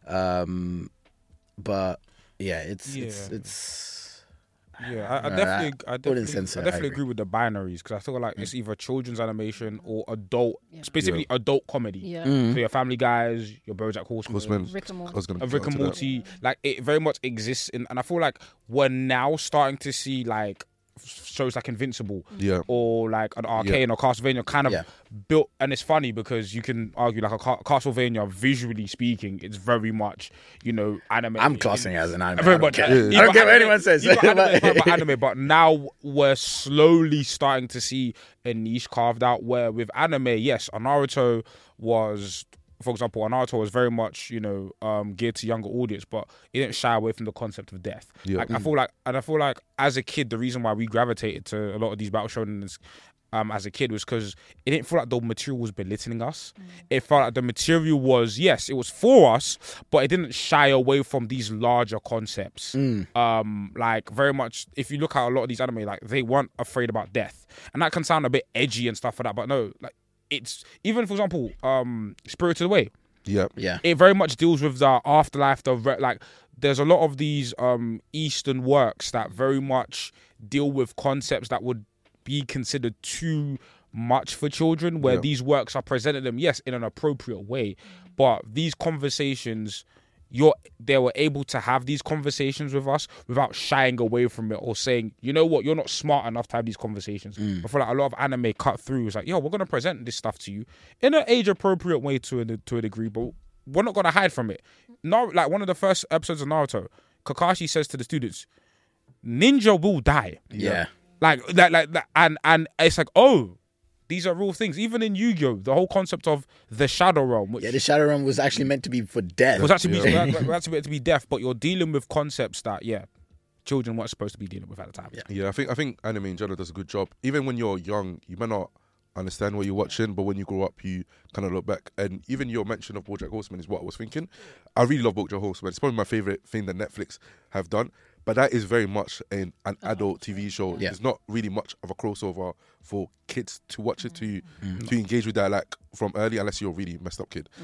But yeah, it's Yeah, I definitely agree with the binaries, because I feel like it's either children's animation or adult, specifically adult comedy. Yeah. So your Family Guys, your BoJack Horseman, Rick and Morty. Rick and Morty, like it very much exists in, and I feel like we're now starting to see like shows like Invincible or like an Arcane or Castlevania kind of built. And it's funny because you can argue like a Castlevania, visually speaking, it's very much, you know, anime. I'm classing it as an anime. Very much. I don't care what anyone says. Anime, but now we're slowly starting to see a niche carved out where with anime, yes, Naruto was, for example, Naruto was very much, you know, geared to younger audience, but it didn't shy away from the concept of death. Like, I feel like as a kid, the reason why we gravitated to a lot of these battle shonens as a kid was because it didn't feel like the material was belittling us. It felt like the material was, yes, it was for us, but it didn't shy away from these larger concepts. Like very much, if you look at a lot of these anime, like they weren't afraid about death, and that can sound a bit edgy and stuff like that, but no, like it's even, for example, Spirited Away. Yeah. It very much deals with the afterlife. Like there's a lot of these Eastern works that very much deal with concepts that would be considered too much for children, where these works are presented them, yes, in an appropriate way, but these conversations, they were able to have these conversations with us without shying away from it or saying, you know what, you're not smart enough to have these conversations. I feel like a lot of anime cut through. It's like, yo, we're gonna present this stuff to you in an age appropriate way to a degree, but we're not gonna hide from it. Like one of the first episodes of Naruto, Kakashi says to the students, "Ninja will die." Yeah. Like that, and it's like, oh, these are real things. Even in Yu-Gi-Oh, the whole concept of the Shadow Realm, which The Shadow Realm was actually meant to be for death. was actually meant to be death, but you're dealing with concepts that children weren't supposed to be dealing with at the time. Yeah, I think anime in general does a good job. Even when you're young, you may not understand what you're watching, but when you grow up, you kind of look back. And even your mention of BoJack Horseman is what I was thinking. I really love BoJack Horseman. It's probably my favorite thing that Netflix have done. But that is very much an adult TV show. Yeah. It's not really much of a crossover for kids to watch it, to engage with that like from early, unless you're a really messed up kid.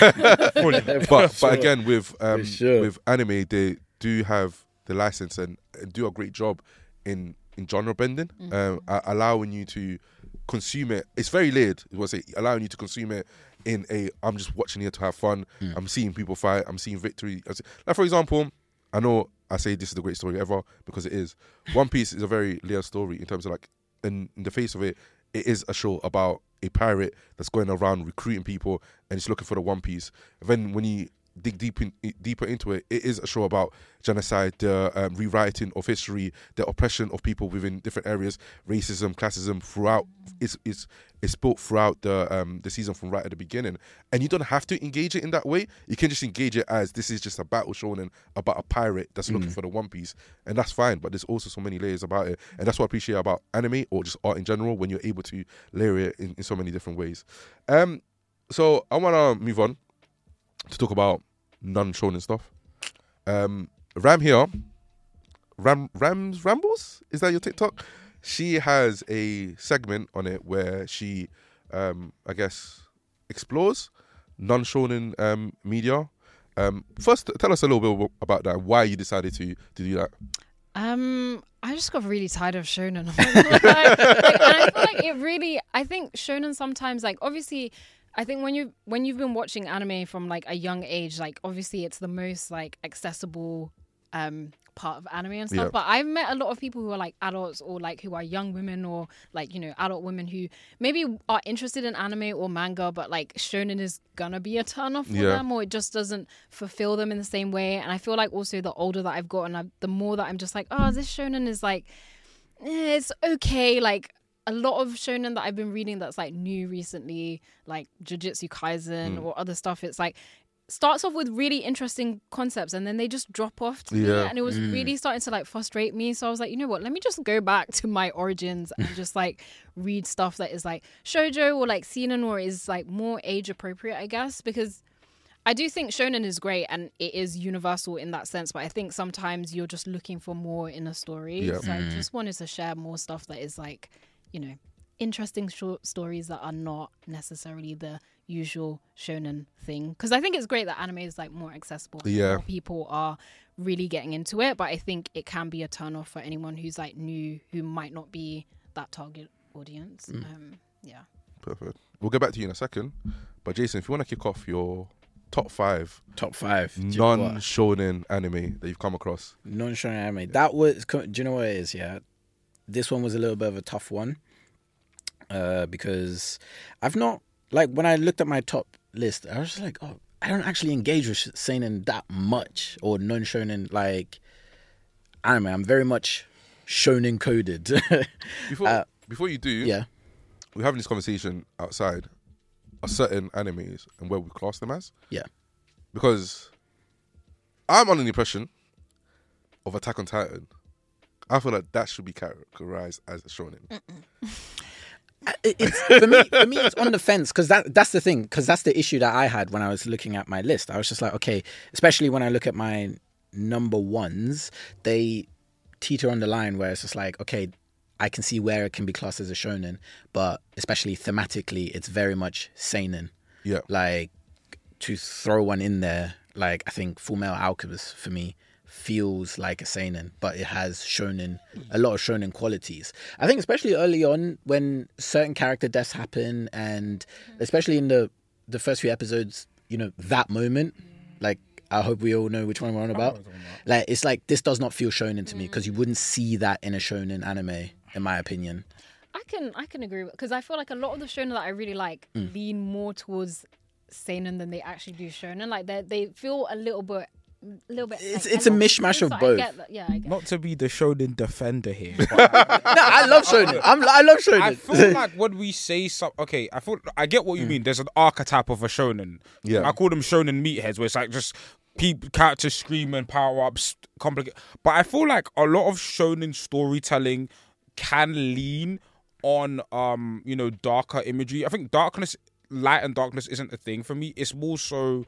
but again, with anime, they do have the license and do a great job in genre bending, allowing you to consume it. It's very layered. It was allowing you to consume it in I'm just watching it to have fun. I'm seeing people fight. I'm seeing victory. Like for example, I know I say this is the greatest story ever because it is. One Piece is a very layered story in terms of like, in the face of it, it is a show about a pirate that's going around recruiting people and he's looking for the One Piece. And then when you dig deeper into it, it is a show about genocide, the rewriting of history, the oppression of people within different areas, racism, classism throughout. It's built throughout the season from right at the beginning, and you don't have to engage it in that way. You can just engage it as this is just a battle shonen about a pirate that's looking for the One Piece, and that's fine. But there's also so many layers about it, and that's what I appreciate about anime or just art in general when you're able to layer it in so many different ways. So I want to move on to talk about non-shonen stuff. Ram here, Ram's Rambles? Is that your TikTok? She has a segment on it where she, I guess, explores non-shonen media. First, tell us a little bit about that. Why you decided to do that? I just got really tired of shonen. And I feel like it really. I think shonen sometimes, like, obviously, I think when you've been watching anime from like a young age, like obviously it's the most like accessible part of anime and stuff. Yeah. But I've met a lot of people who are like adults or like who are young women or like, you know, adult women who maybe are interested in anime or manga, but like shonen is gonna be a turn off for them, or it just doesn't fulfill them in the same way. And I feel like also the older that I've gotten, the more that I'm just like, oh, this shonen is like, it's okay. Like, a lot of shonen that I've been reading that's like new recently, like Jujutsu Kaisen or other stuff, it's like starts off with really interesting concepts and then they just drop off to me, and it was really starting to like frustrate me. So I was like, you know what, let me just go back to my origins and just like read stuff that is like shoujo or like seinen or is like more age appropriate, I guess, because I do think shonen is great and it is universal in that sense, but I think sometimes you're just looking for more in a story. So I just wanted to share more stuff that is like, you know, interesting short stories that are not necessarily the usual shonen thing. Because I think it's great that anime is like more accessible. Yeah. More people are really getting into it, but I think it can be a turn off for anyone who's like new, who might not be that target audience. Yeah. Perfect. We'll get back to you in a second. But Jason, if you want to kick off your top five non-shonen anime that you've come across. Non-shonen anime. That was, do you know what it is? Yeah. This one was a little bit of a tough one because I've not, like, when I looked at my top list, I was just like, oh, I don't actually engage with seinen that much or non-shonen like anime. I'm very much shonen coded. Before you do, we're having this conversation outside of certain animes and where we class them as. Yeah. Because I'm under the impression of Attack on Titan. I feel like that should be categorized as a shonen. It's for me, it's on the fence because that's the thing. Because that's the issue that I had when I was looking at my list. I was just like, okay, especially when I look at my number ones, they teeter on the line where it's just like, okay, I can see where it can be classed as a shonen, but especially thematically, it's very much seinen. Yeah. Like, to throw one in there, like, I think Fullmetal Alchemist for me feels like a seinen, but it has shonen, a lot of shonen qualities. I think especially early on when certain character deaths happen, and especially in the first few episodes, you know, that moment, like, I hope we all know which one we're on about. Like, it's like, this does not feel shonen to me because you wouldn't see that in a shonen anime, in my opinion. I can agree with, because I feel like a lot of the shonen that I really like lean more towards seinen than they actually do shonen. Like they feel a little bit. It's a mishmash of both. I get that. Yeah, I get Not to be the shonen defender here. No, I love shonen. I love shonen. I feel like when we say okay, I get what you mean. There's an archetype of a shonen. Yeah. I call them shonen meatheads, where it's like just characters screaming, power ups, complicated. But I feel like a lot of shonen storytelling can lean on darker imagery. I think light and darkness isn't a thing for me. It's more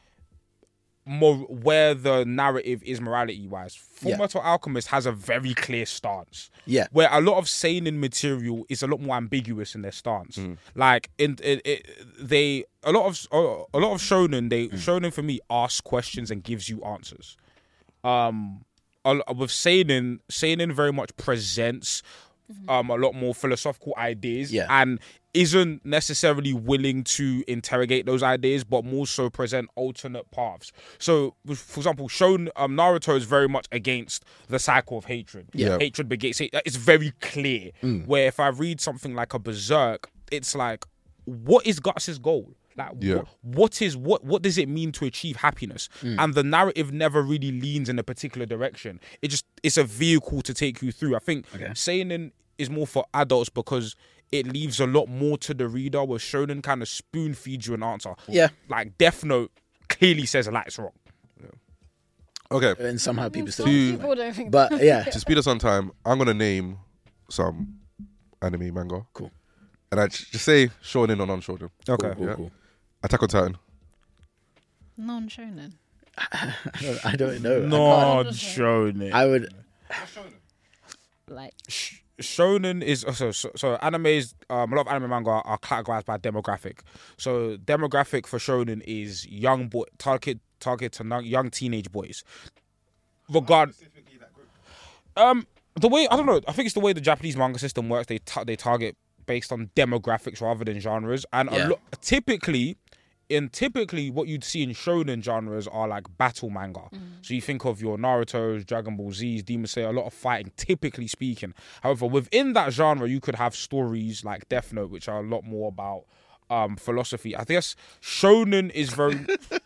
where the narrative is morality wise. Fullmetal Alchemist has a very clear stance. Yeah. Where a lot of seinen material is a lot more ambiguous in their stance. Like a lot of shonen, shonen for me asks questions and gives you answers. With seinen very much presents a lot more philosophical ideas and isn't necessarily willing to interrogate those ideas, but more so present alternate paths. So, for example, Naruto is very much against the cycle of hatred. Yeah. Hatred begets hate. It's very clear. Where if I read something like a Berserk, it's like, what is Guts' goal? Like, what does it mean to achieve happiness? And the narrative never really leans in a particular direction. It's a vehicle to take you through. I think seinen is more for adults because it leaves a lot more to the reader, where shonen kind of spoon feeds you an answer. Yeah. Like Death Note clearly says a light's wrong. Okay. And somehow people still people don't think But yeah. To speed us on time, I'm going to name some anime manga. Cool. And I just say shonen or non-shonen. Okay. Cool. Attack on Titan. non-shonen. I don't know. Non-shonen. I would. Like Shonen is so anime is a lot of anime manga are categorized by demographic. So demographic for shonen is young boy target to young teenage boys. The way, I don't know, I think it's the way the Japanese manga system works. They target based on demographics rather than genres, and typically what you'd see in shonen genres are like battle manga. So you think of your Naruto's, Dragon Ball Z's, Demon Slayer, a lot of fighting, typically speaking. However, within that genre, you could have stories like Death Note, which are a lot more about philosophy. I guess shonen is very...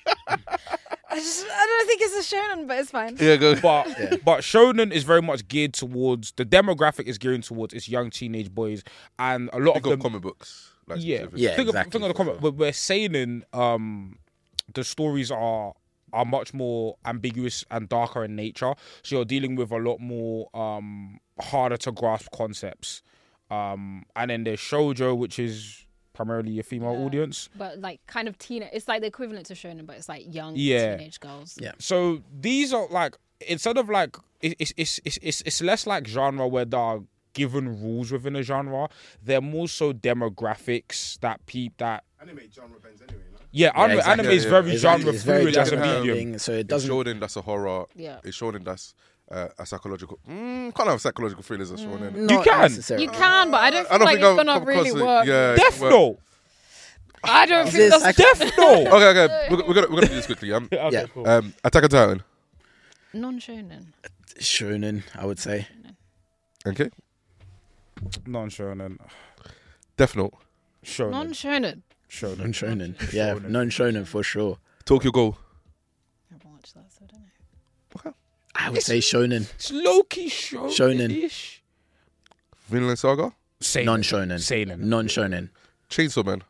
I don't think it's a shonen, but it's fine. Yeah, go. But shonen is very much geared towards... The demographic is geared towards its young teenage boys, and a lot of them... comic books. Like Think exactly. of the comic, but we're seinen, the stories are much more ambiguous and darker in nature. So you're dealing with a lot more harder to grasp concepts. And then there's shoujo, which is primarily a female audience, but like kind of it's like the equivalent to shonen, but it's like young teenage girls. Yeah. So these are like, instead of like it's less like genre where there are given rules within a genre. They're more so demographics that Anime genre bends anyway, no? Yeah, anime is very genre It's very fluid as a genre medium. bending, so it It's doesn't. shonen, that's a horror. Yeah. It's shonen, that's a psychological. Can't have psychological thrillers as shonen. Not You can. necessarily. You can, but I don't feel like it's gonna really work. Yeah, Death well- Note. I don't Is think this that's Death Note. Okay. We're gonna do this quickly. Yeah. Cool. Attack on Titan. non-shonen. Shonen, I would say. Okay. Non-shonen. Death Note. Shonen. Non-shonen. Shonen. Non-shonen. Yeah, non-shonen for sure. Tokyo Ghoul. I haven't watched that, so I don't know. I would say shonen. It's low-key shonen-ish. Vinland Saga. Seinen. Non-shonen. Seinen. Non-shonen. Chainsaw Man.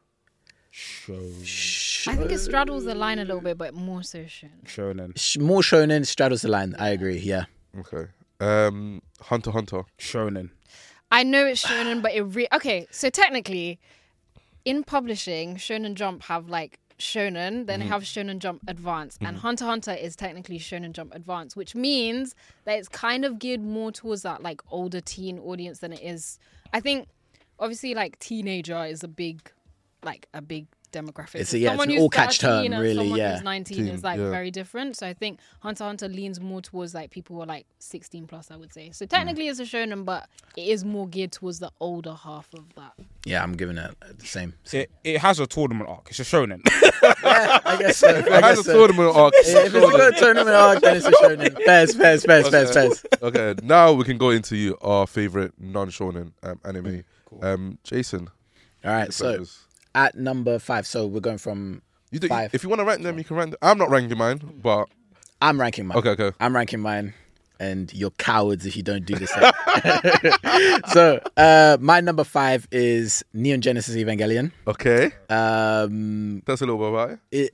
Shonen. I think it straddles the line a little bit, but more so shonen. Shonen. More shonen straddles the line. I agree. Yeah. Okay. Hunter x Hunter. Shonen. I know it's shonen, but okay. So technically, in publishing, Shonen Jump have like shonen, then they have Shonen Jump Advance, and Hunter x Hunter is technically Shonen Jump Advance, which means that it's kind of geared more towards that like older teen audience than it is. I think obviously like teenager is a big demographic. It's an who's all-catch 13 term, and really, someone yeah. who's 19 Teen, is like yeah. very different. So I think Hunter x Hunter leans more towards like people who are like 16 plus, I would say. So technically it's a shonen, but it is more geared towards the older half of that Yeah, I'm giving it the same. It has a tournament arc. It's a shonen. Yeah, I guess so. It has a tournament arc. Yeah, if it's got a tournament arc, then it's a shonen. Fairs. Okay, now we can go into our favorite non-shonen anime. Jason. All right, so at number 5, so we're going from you do, 5. if you want to rank them, you can rank them. I'm not ranking mine, but I'm ranking mine. Okay. I'm ranking mine, and you're cowards if you don't do the same. So, my number 5 is Neon Genesis Evangelion. okay. That's a little bit about it.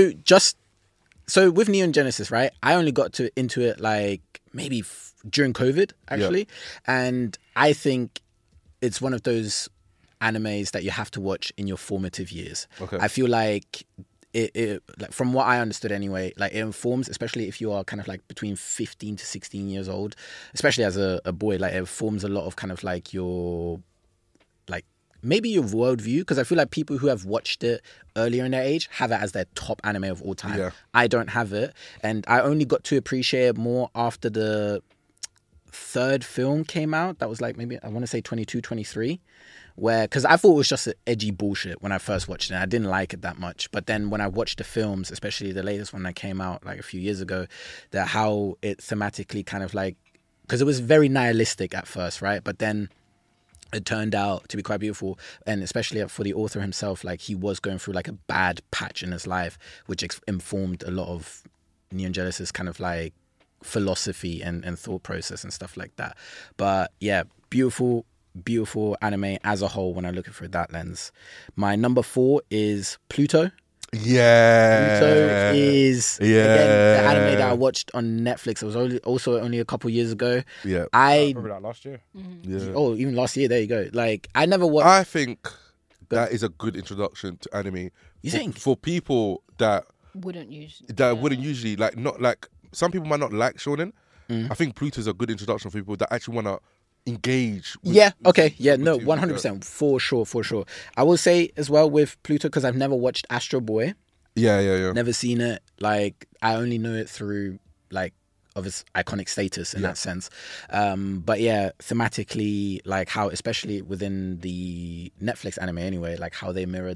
So with Neon Genesis, right? I only got into it like maybe during COVID, actually, and I think it's one of those animes that you have to watch in your formative years. Okay. I feel like it like from what I understood anyway, like it informs, especially if you are kind of like between 15 to 16 years old, especially as a boy, like it forms a lot of kind of like your, like maybe your worldview, because I feel like people who have watched it earlier in their age have it as their top anime of all time. Yeah. I don't have it, and I only got to appreciate it more after the 3rd film came out. That was like maybe, I want to say 22, 23. Where, because I thought it was just edgy bullshit when I first watched it. I didn't like it that much. But then when I watched the films, especially the latest one that came out like a few years ago, that how it thematically kind of like, because it was very nihilistic at first, right? But then it turned out to be quite beautiful. And especially for the author himself, like he was going through like a bad patch in his life, which informed a lot of Neon Genesis kind of like philosophy and thought process and stuff like that. But yeah, beautiful anime as a whole when I look at it through that lens. My number 4 is Pluto. Yeah. Pluto is again the anime that I watched on Netflix. It was also only a couple years ago. Yeah. Probably like last year. Yeah. Oh, even last year. There you go. Like I never watched. I think that is a good introduction to anime. You think? For people that Wouldn't usually. wouldn't usually not like, some people might not like shonen. I think Pluto is a good introduction for people that actually want to engage. Yeah. Okay. Yeah. with No. TV. 100%. For sure. I will say as well with Pluto, because I've never watched Astro Boy. Yeah. Never seen it. Like I only know it through like of its iconic status in that sense. But yeah, thematically, like how, especially within the Netflix anime anyway, like how they mirror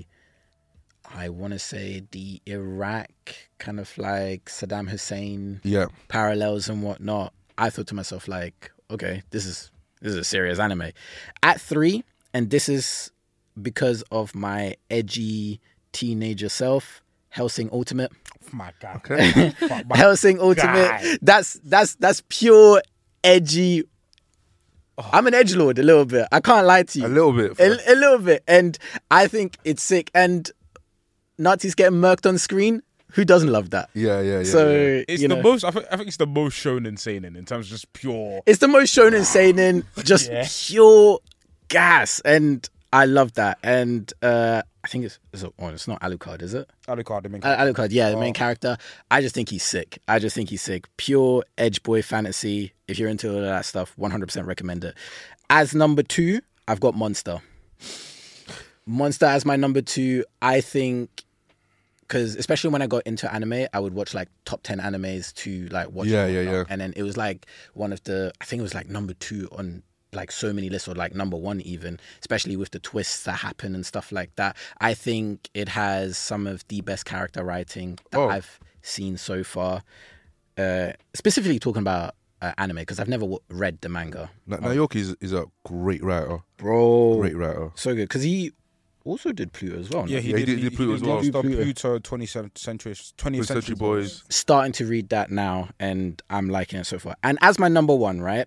I want to say the Iraq kind of like Saddam Hussein parallels and whatnot. I thought to myself like, okay, this is a serious anime. At 3, and this is because of my edgy teenager self, Hellsing Ultimate. Oh my God. Okay. Hellsing Ultimate. That's pure edgy. I'm an edgelord a little bit. I can't lie to you. A little bit. A little bit. And I think it's sick. And Nazis getting murked on screen. Who doesn't love that? Yeah. So It's the most. I think it's the most shonen seinen in terms of just pure. It's the most shonen seinen, just pure gas, and I love that. And I think it's not Alucard, is it? Alucard, the main character. Alucard, yeah, the main character. I just think he's sick. Pure edge boy fantasy. If you're into all of that stuff, 100% recommend it. As number 2, I've got Monster. Monster as my number 2, I think. Because especially when I got into anime, I would watch like top 10 animes to like watch. Yeah. And then it was like one of the, I think it was like number 2 on like so many lists, or like number 1 even, especially with the twists that happen and stuff like that. I think it has some of the best character writing that I've seen so far. Specifically talking about anime, because I've never read the manga. Naoki is a great writer. Bro. Great writer. So good. Because he also did Pluto as well. Yeah, no? he did Pluto as well. Monster, Pluto, 20th Century Boys. Starting to read that now, and I'm liking it so far. And as my number 1, right?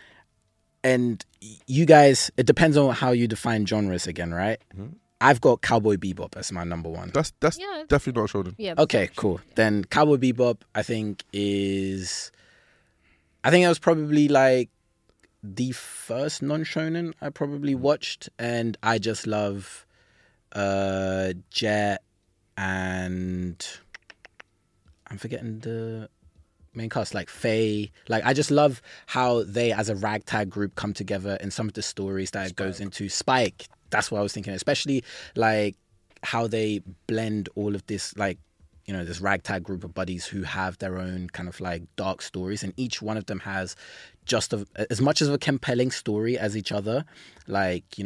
And you guys, it depends on how you define genres again, right? Mm-hmm. I've got Cowboy Bebop as my number 1. That's definitely not shonen. Yeah. Okay, cool. Then Cowboy Bebop, I think it was probably like the first non-shonen I probably watched, and I just love Jet, and I'm forgetting the main cast, like Faye. Like I just love how they as a ragtag group come together, and some of the stories that it goes into. Spike, that's what I was thinking, especially like how they blend all of this, like, you know, this ragtag group of buddies who have their own kind of like dark stories, and each one of them has just as much of a compelling story as each other. Like, you know,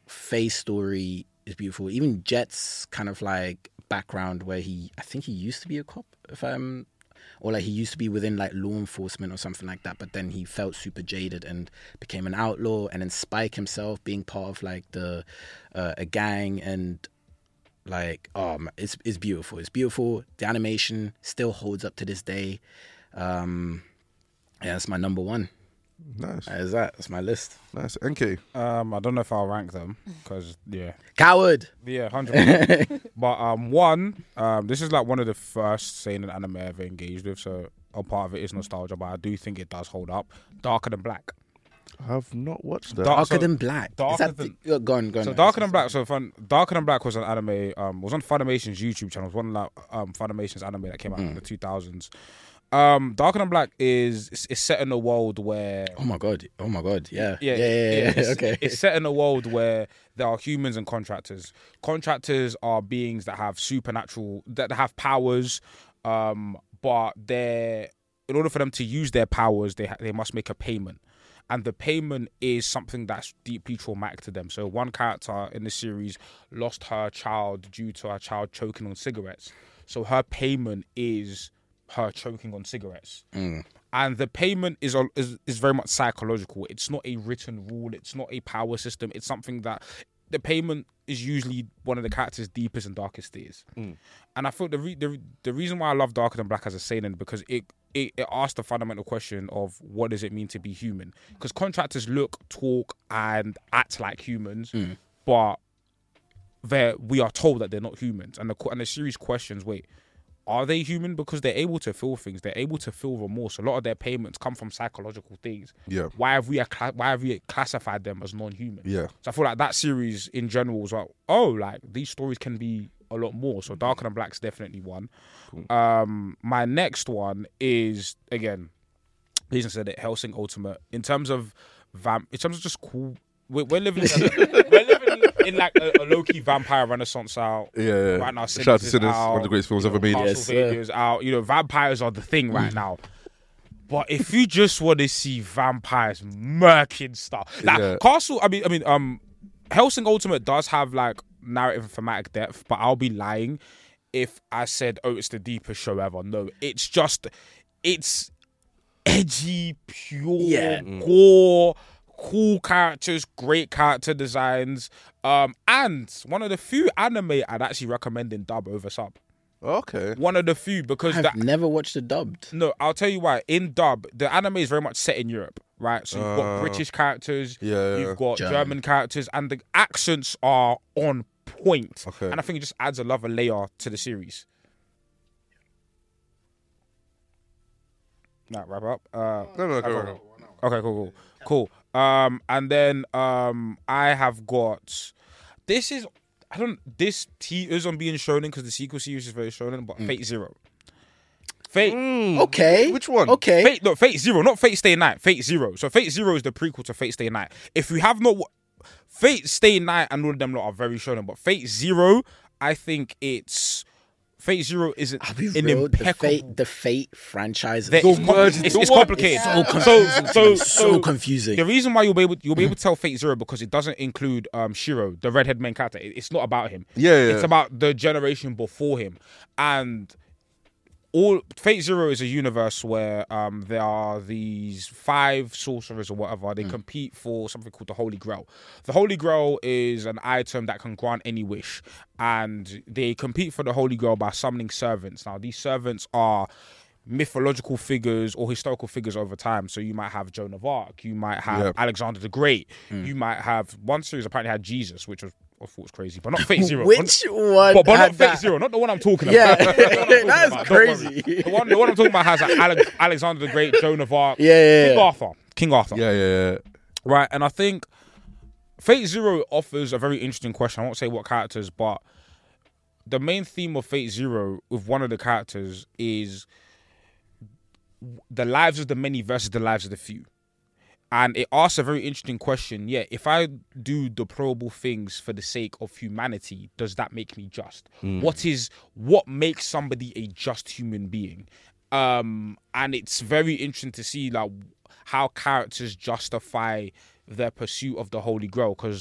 Faye's story is beautiful. Even Jet's kind of like background, where I think he used to be a cop, or like he used to be within like law enforcement or something like that, but then he felt super jaded and became an outlaw. And then Spike himself being part of like a gang, and like it's beautiful. It's beautiful. The animation still holds up to this day. Yeah, that's my number one. Nice. That is that. That's my list. Nice. NK. I don't know if I'll rank them because Coward. 100%. But one, this is like one of the first seinen anime I ever engaged with, so a part of it is nostalgia, but I do think it does hold up. Darker Than Black. I've not watched that. Darker Than Black. Darker Is that go on. So Darker Than Black. Darker Than Black was an anime. Was on Funimation's YouTube channel. It was one of like, Funimation's anime that came out in the 2000s. Darker Than Black is set in a world where Oh my god. Yeah. Okay. Okay. It's set in a world where there are humans and contractors. Contractors are beings that have that have powers, but in order for them to use their powers, they must make a payment. And the payment is something that's deeply traumatic to them. So one character in the series lost her child due to her child choking on cigarettes. So her payment is her choking on cigarettes. And the payment is very much psychological. It's not a written rule. It's not a power system. It's something that the payment is usually one of the character's deepest and darkest fears. And I feel the reason why I love Darker Than Black as a seinen, because it asks the fundamental question of what does it mean to be human? Because contractors look, talk, and act like humans, but we are told that they're not humans. And the series questions, wait, are they human? Because they're able to feel things. They're able to feel remorse. A lot of their payments come from psychological things. Yeah. Why have we classified them as non-human? Yeah. So I feel like that series in general was like, oh, like these stories can be a lot more. So Darker Than Black's definitely one. Cool. My next one is, again, Jason said it, Hellsing Ultimate. In terms of just cool, we're living in like a low-key vampire renaissance out. Yeah. Right now, Shout out to Sinners, out, one of the greatest films ever made. Castlevania's out. Vampires are the thing right now. But if you just want to see vampires murking stuff, like Hellsing Ultimate does have like narrative and thematic depth, but I'll be lying if I said, oh, it's the deepest show ever. No, it's edgy, pure, gore, cool characters, great character designs, and one of the few anime I'd actually recommend in dub over sub. Okay. One of the few, because I've never watched it dubbed. No, I'll tell you why. In dub, the anime is very much set in Europe, right? So you've got British characters, you've got German characters, and the accents are on point. Okay. And I think it just adds another layer to the series. Nah, wrap up. No, go on. Okay, cool. And then I have got this teeters on being shonen because the sequel series is very shonen, but Fate Zero. Okay. Which one? Okay. Fate Zero, not Fate Stay Night. Fate Zero. So Fate Zero is the prequel to Fate Stay Night. If you have not, Fate Stay Night and all of them lot are very shonen, but Fate Zero, I think it's. Fate Zero is an impeccable. The Fate franchise. It's complicated. So confusing. The reason why you'll be able to tell Fate Zero because it doesn't include Shiro, the redhead main character. It's not about him. Yeah. It's about the generation before him, and Fate Zero is a universe where there are these 5 sorcerers or whatever. They compete for something called the Holy Grail. The Holy Grail is an item that can grant any wish. And they compete for the Holy Grail by summoning servants. Now, these servants are mythological figures or historical figures over time. So you might have Joan of Arc. You might have Alexander the Great. You might have... One series apparently had Jesus, which was... I thought was crazy, but not Fate Zero. Which one? But not Fate Zero, not the one I'm talking about. Yeah, that's crazy. The one I'm talking about has Alexander the Great, Joan of Arc, King Arthur. Yeah. Right, and I think Fate Zero offers a very interesting question. I won't say what characters, but the main theme of Fate Zero with one of the characters is the lives of the many versus the lives of the few. And it asks a very interesting question. Yeah, if I do deplorable things for the sake of humanity, does that make me just? What makes somebody a just human being? And it's very interesting to see like how characters justify their pursuit of the Holy Grail, because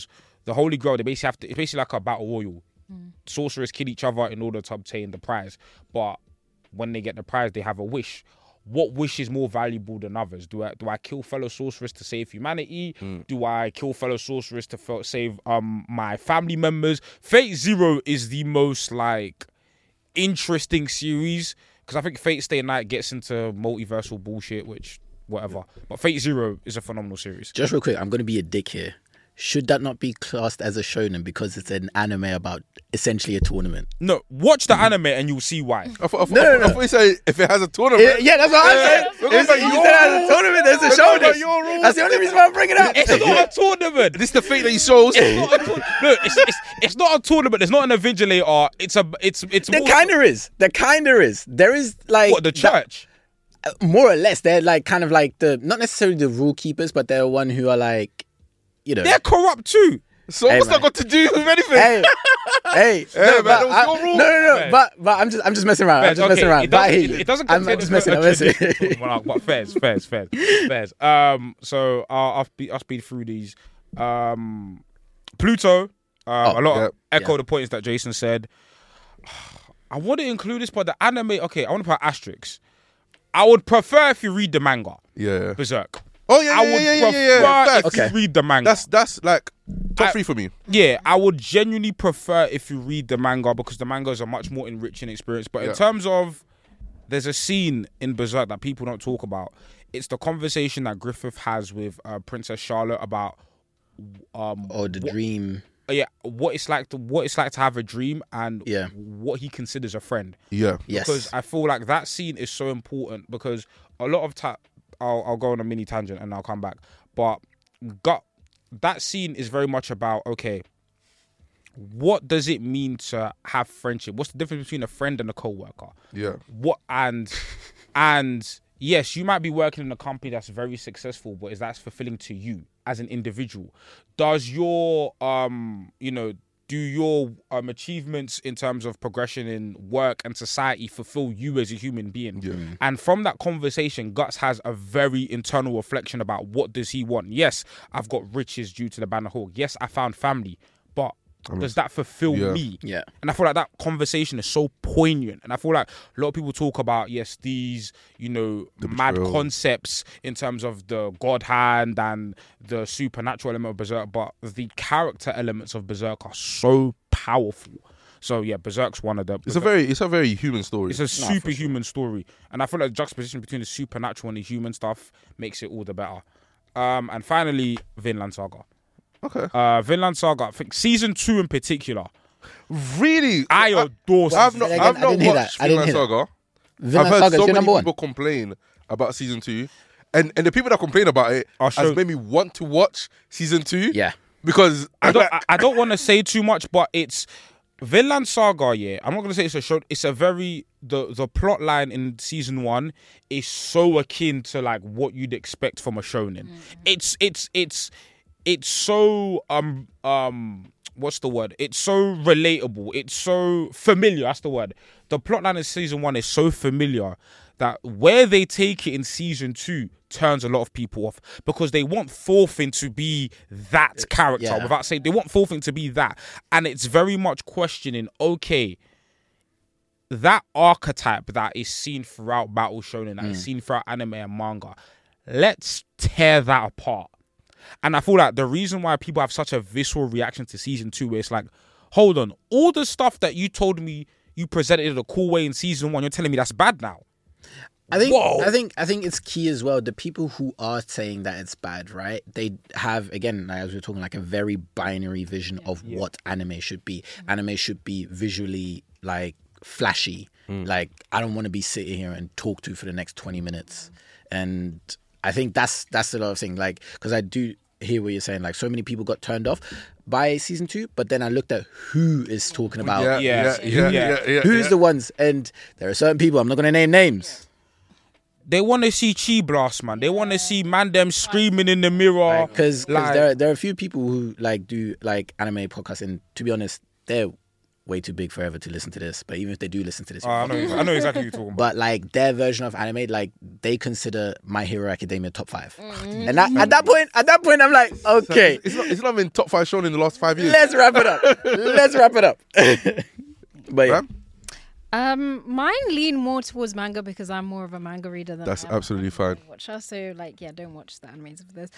the Holy Grail, they basically have to. It's basically like a battle royal. Sorcerers kill each other in order to obtain the prize, but when they get the prize, they have a wish. What wish is more valuable than others? Do I kill fellow sorcerers to save humanity? Do I kill fellow sorcerers to save my family members? Fate Zero is the most like interesting series because I think Fate Stay Night gets into multiversal bullshit, which whatever. But Fate Zero is a phenomenal series. Just real quick, I'm going to be a dick here. Should that not be classed as a shonen because it's an anime about essentially a tournament? No, watch the anime and you'll see why. I thought you said if it has a tournament. Yeah, that's what I'm saying. If you said it has a tournament, there's a shonen. That's the only reason why I'm bringing it up. It's not a tournament. This is the fate that he shows. It's not a no, it's not a tournament. It's not an invigilator. It's There kind of is. There is like what the church. More or less, they're like kind of like not necessarily the rule keepers, but they're one who are like, you know, They're corrupt too. So Hey, what's man. that got to do with anything? Hey, man, that was your rule. No, Man. but I'm just messing around. I'm just messing around. But I hear you. It doesn't I'm contain just a messing. I'm messing. tradition. But fairs. So I'll speed through these. Pluto. A lot of echo the points that Jason said. I want to include this, but the anime. Okay, I want to put asterisks. I would prefer if you read the manga. Yeah. Berserk. Oh yeah, I would prefer Facts. if you read the manga. That's like top 3 for me. Yeah, I would genuinely prefer if you read the manga because the manga is a much more enriching experience. But in terms of, there's a scene in Berserk that people don't talk about. It's the conversation that Griffith has with Princess Charlotte about the dream. Yeah, what it's like to have a dream and Yeah. what he considers a friend. Yeah. Yes. Because I feel like that scene is so important because a lot of time I'll go on a mini tangent and I'll come back. But that scene is very much about, okay, what does it mean to have friendship? What's the difference between a friend and a co-worker? Yeah. What and yes, you might be working in a company that's very successful, but is that fulfilling to you as an individual? Does your do your achievements in terms of progression in work and society fulfill you as a human being? Yeah. And from that conversation, Guts has a very internal reflection about what does he want. Yes, I've got riches due to the Banner Hawk. Yes, I found family, but does that fulfill me? Yeah. And I feel like that conversation is so poignant. And I feel like a lot of people talk about, yes, these, mad betrayal. concepts in terms of the God hand and the supernatural element of Berserk, but the character elements of Berserk are so powerful. So yeah, Berserk's one of them. It's a very human story. It's a superhuman story. And I feel like the juxtaposition between the supernatural and the human stuff makes it all the better. And finally, Vinland Saga. Okay. Vinland Saga, I think season 2 in particular. Really? I adore I've season not, Again, I've I not didn't hear watched that. I didn't Vinland hear Saga. Vinland I've heard Saga is so your many number one. people complain about season 2. And the people that complain about it has made me want to watch season 2. Yeah. Because I don't want to say too much, but it's Vinland Saga, yeah. I'm not going to say it's a show. It's a very the plot line in season 1 is so akin to like what you'd expect from a shonen. It's so what's the word? It's so relatable. It's so familiar. That's the word. The plotline in season 1 is so familiar that where they take it in season 2 turns a lot of people off because they want Thorfinn to be that character. Yeah. Without saying, they want Thorfinn to be that, and it's very much questioning. Okay, that archetype that is seen throughout Battle Shonen, that is seen throughout anime and manga. Let's tear that apart. And I feel like the reason why people have such a visceral reaction to season 2, where it's like, hold on, all the stuff that you told me you presented in a cool way in season 1, you're telling me that's bad now. I think Whoa. I think it's key as well. The people who are saying that it's bad, right? They have, again, as we we're talking, like a very binary vision of what anime should be. Anime should be visually like flashy. Like I don't want to be sitting here and talk to for the next 20 minutes. And I think that's a lot of things. Like, because I do hear what you're saying. Like, so many people got turned off by season 2, but then I looked at who is talking about who's the ones, and there are certain people. I'm not going to name names. They want to see Chi Blast, man. They want to see man them screaming in the mirror. Because there are a few people who like do like anime podcasts, and to be honest, they're way too big forever to listen to this. But even if they do listen to this, I know exactly what you're talking about. but like their version of anime, like they consider My Hero Academia top 5. And at that point, I'm like, okay, It's not been top 5 shown in the last 5 years. let's wrap it up. But yeah. Mine lean more towards manga because I'm more of a manga reader than That's I am absolutely an fine. anime watcher. So like, yeah, don't watch the animes of this.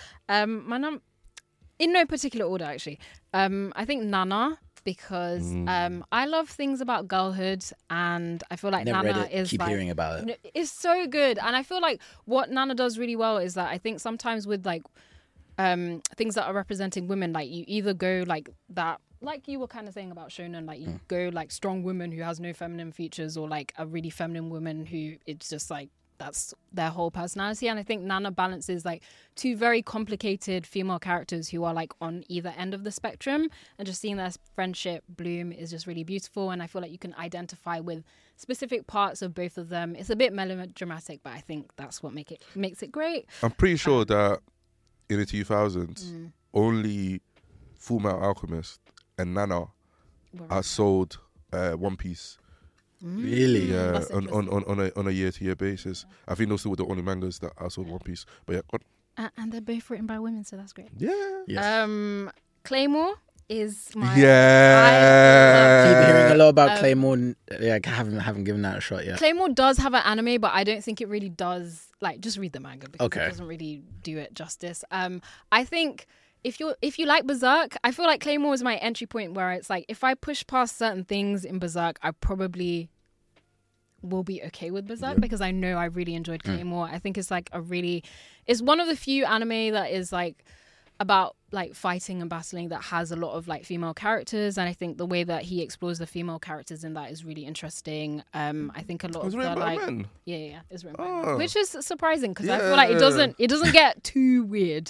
In no particular order actually. I think Nana because I love things about girlhood, and I feel like Never Nana read it. is Keep like, hearing about it. It's so good, and I feel like what Nana does really well is that I think sometimes with like things that are representing women, like you either go like that, like you were kind of saying about shonen, like you go like strong woman who has no feminine features, or like a really feminine woman who it's just like that's their whole personality. And I think Nana balances like two very complicated female characters who are like on either end of the spectrum, and just seeing their friendship bloom is just really beautiful. And I feel like you can identify with specific parts of both of them. It's a bit melodramatic, but I think that's what makes it great. I'm pretty sure that in the 2000s, only Fullmetal Alchemist and Nana are sold One Piece. Really? Yeah, That's on a year-to-year basis. I think those were the only mangas that are sold One Piece. But yeah, And they're both written by women, so that's great. yeah. Yes. Claymore is my Yeah. Keep hearing a lot about Claymore. Yeah, I haven't given that a shot yet. Claymore does have an anime, but I don't think it really does. Like, just read the manga because Okay. it doesn't really do it justice. I think if you like Berserk, I feel like Claymore is my entry point where it's like if I push past certain things in Berserk, I probably will be okay with Berserk because I know I really enjoyed Claymore. I think it's like it's one of the few anime that is like about like fighting and battling that has a lot of like female characters, and I think the way that he explores the female characters in that is really interesting. I think a lot It was of written the by like men. yeah, it's written by Oh. men, which is surprising because I feel like it doesn't get too weird.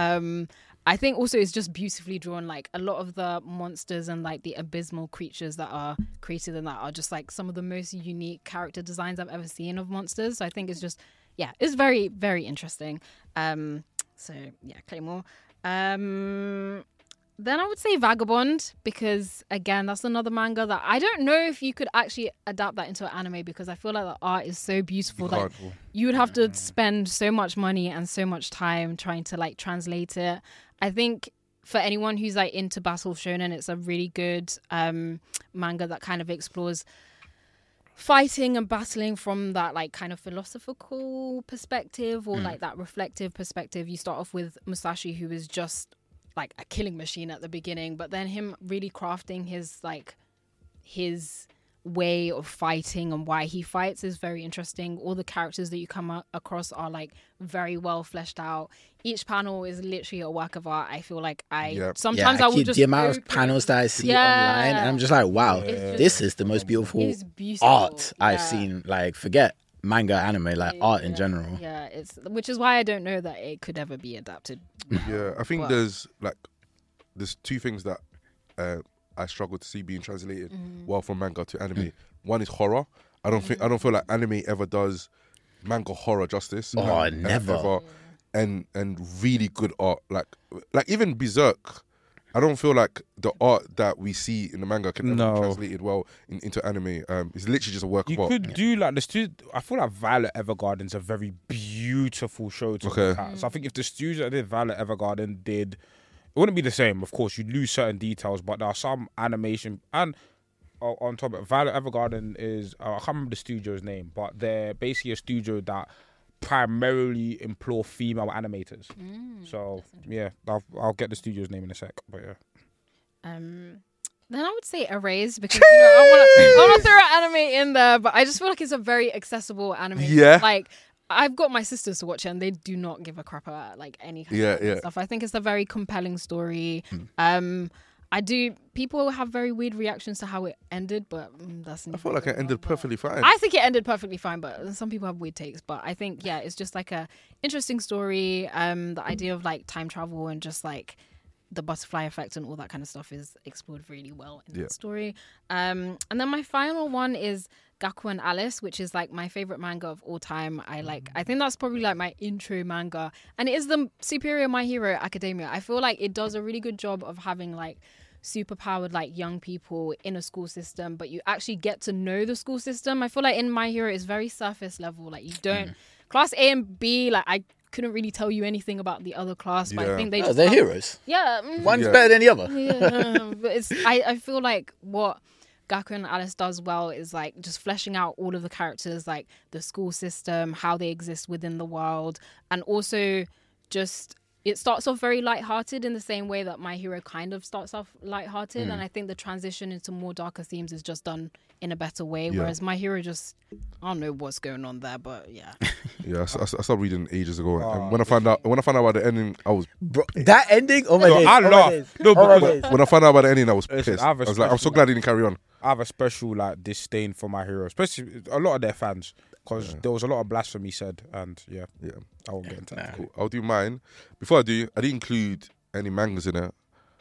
I think also it's just beautifully drawn. Like a lot of the monsters and like the abysmal creatures that are created in that are just like some of the most unique character designs I've ever seen of monsters. So I think it's just, yeah, it's very, very interesting. So yeah, Claymore. Then I would say Vagabond, because again, that's another manga that I don't know if you could actually adapt that into an anime, because I feel like the art is so beautiful. You Like can't. you would have to spend so much money and so much time trying to like translate it. I think for anyone who's like into battle shonen, it's a really good manga that kind of explores fighting and battling from that like kind of philosophical perspective, or like that reflective perspective. You start off with Musashi, who is just like a killing machine at the beginning, but then him really crafting his way of fighting and why he fights is very interesting. All the characters that you come across are like very well fleshed out. Each panel is literally a work of art. I feel like sometimes I will just the amount go of panels that I see Yeah. online, and I'm just like, wow, It's this is the most beautiful It's beautiful. art I've Yeah. seen. Like, forget manga, anime, like art in general. Yeah, it's which is why I don't know that it could ever be adapted. Yeah, I think But- there's two things that I struggle to see being translated well from manga to anime. One is horror. I don't feel like anime ever does manga horror justice. Oh, never. And really good art, like even Berserk. I don't feel like the art that we see in the manga can ever be translated well into anime. It's literally just a work You of art. could do like the studio. I feel like Violet Evergarden's a very beautiful show to look at. So I think if the studio that did Violet Evergarden did, it wouldn't be the same. Of course, you'd lose certain details, but there are some animation and on top of it, Violet Evergarden is I can't remember the studio's name, but they're basically a studio that primarily employ female animators. So yeah, I'll get the studio's name in a sec. But yeah. Then I would say Erased, because I want to throw an anime in there, but I just feel like it's a very accessible anime. Yeah. Like I've got my sisters to watch it, and they do not give a crap about like any kind of stuff. I think it's a very compelling story. People have very weird reactions to how it ended, but that's. I feel like it ended perfectly fine. I think it ended perfectly fine, but some people have weird takes. But I think, yeah, it's just like a interesting story. The idea of like time travel and just like the butterfly effect and all that kind of stuff is explored really well in that story. And then my final one is Gaku and Alice, which is like my favorite manga of all time. I think that's probably like my intro manga, and it is the superior My Hero Academia. I feel like it does a really good job of having like superpowered like young people in a school system, but you actually get to know the school system. I feel like in My Hero it's very surface level. Like you don't class A and B, like I couldn't really tell you anything about the other class, but I think they Oh, just they're have- heroes. Yeah. One's better than the other. Yeah, but I feel like what Gaku and Alice does well is like just fleshing out all of the characters, like the school system, how they exist within the world, and also just it starts off very lighthearted in the same way that My Hero kind of starts off lighthearted, and I think the transition into more darker themes is just done in a better way. Yeah. Whereas My Hero just, I don't know what's going on there, but yeah. Yeah, I started reading ages ago, and when I found out about the ending, I was Bro, that ending, oh my No, days. I oh my laugh. days. No, Oh my because days. when I found out about the ending, I was Listen, pissed. I I have a was like, I'm so special- glad they didn't carry on. I have a special like disdain for My Hero, especially a lot of their fans, because there was a lot of blasphemy said, and yeah, I won't get into that. Cool. I'll do mine. Before I didn't include any mangas in it,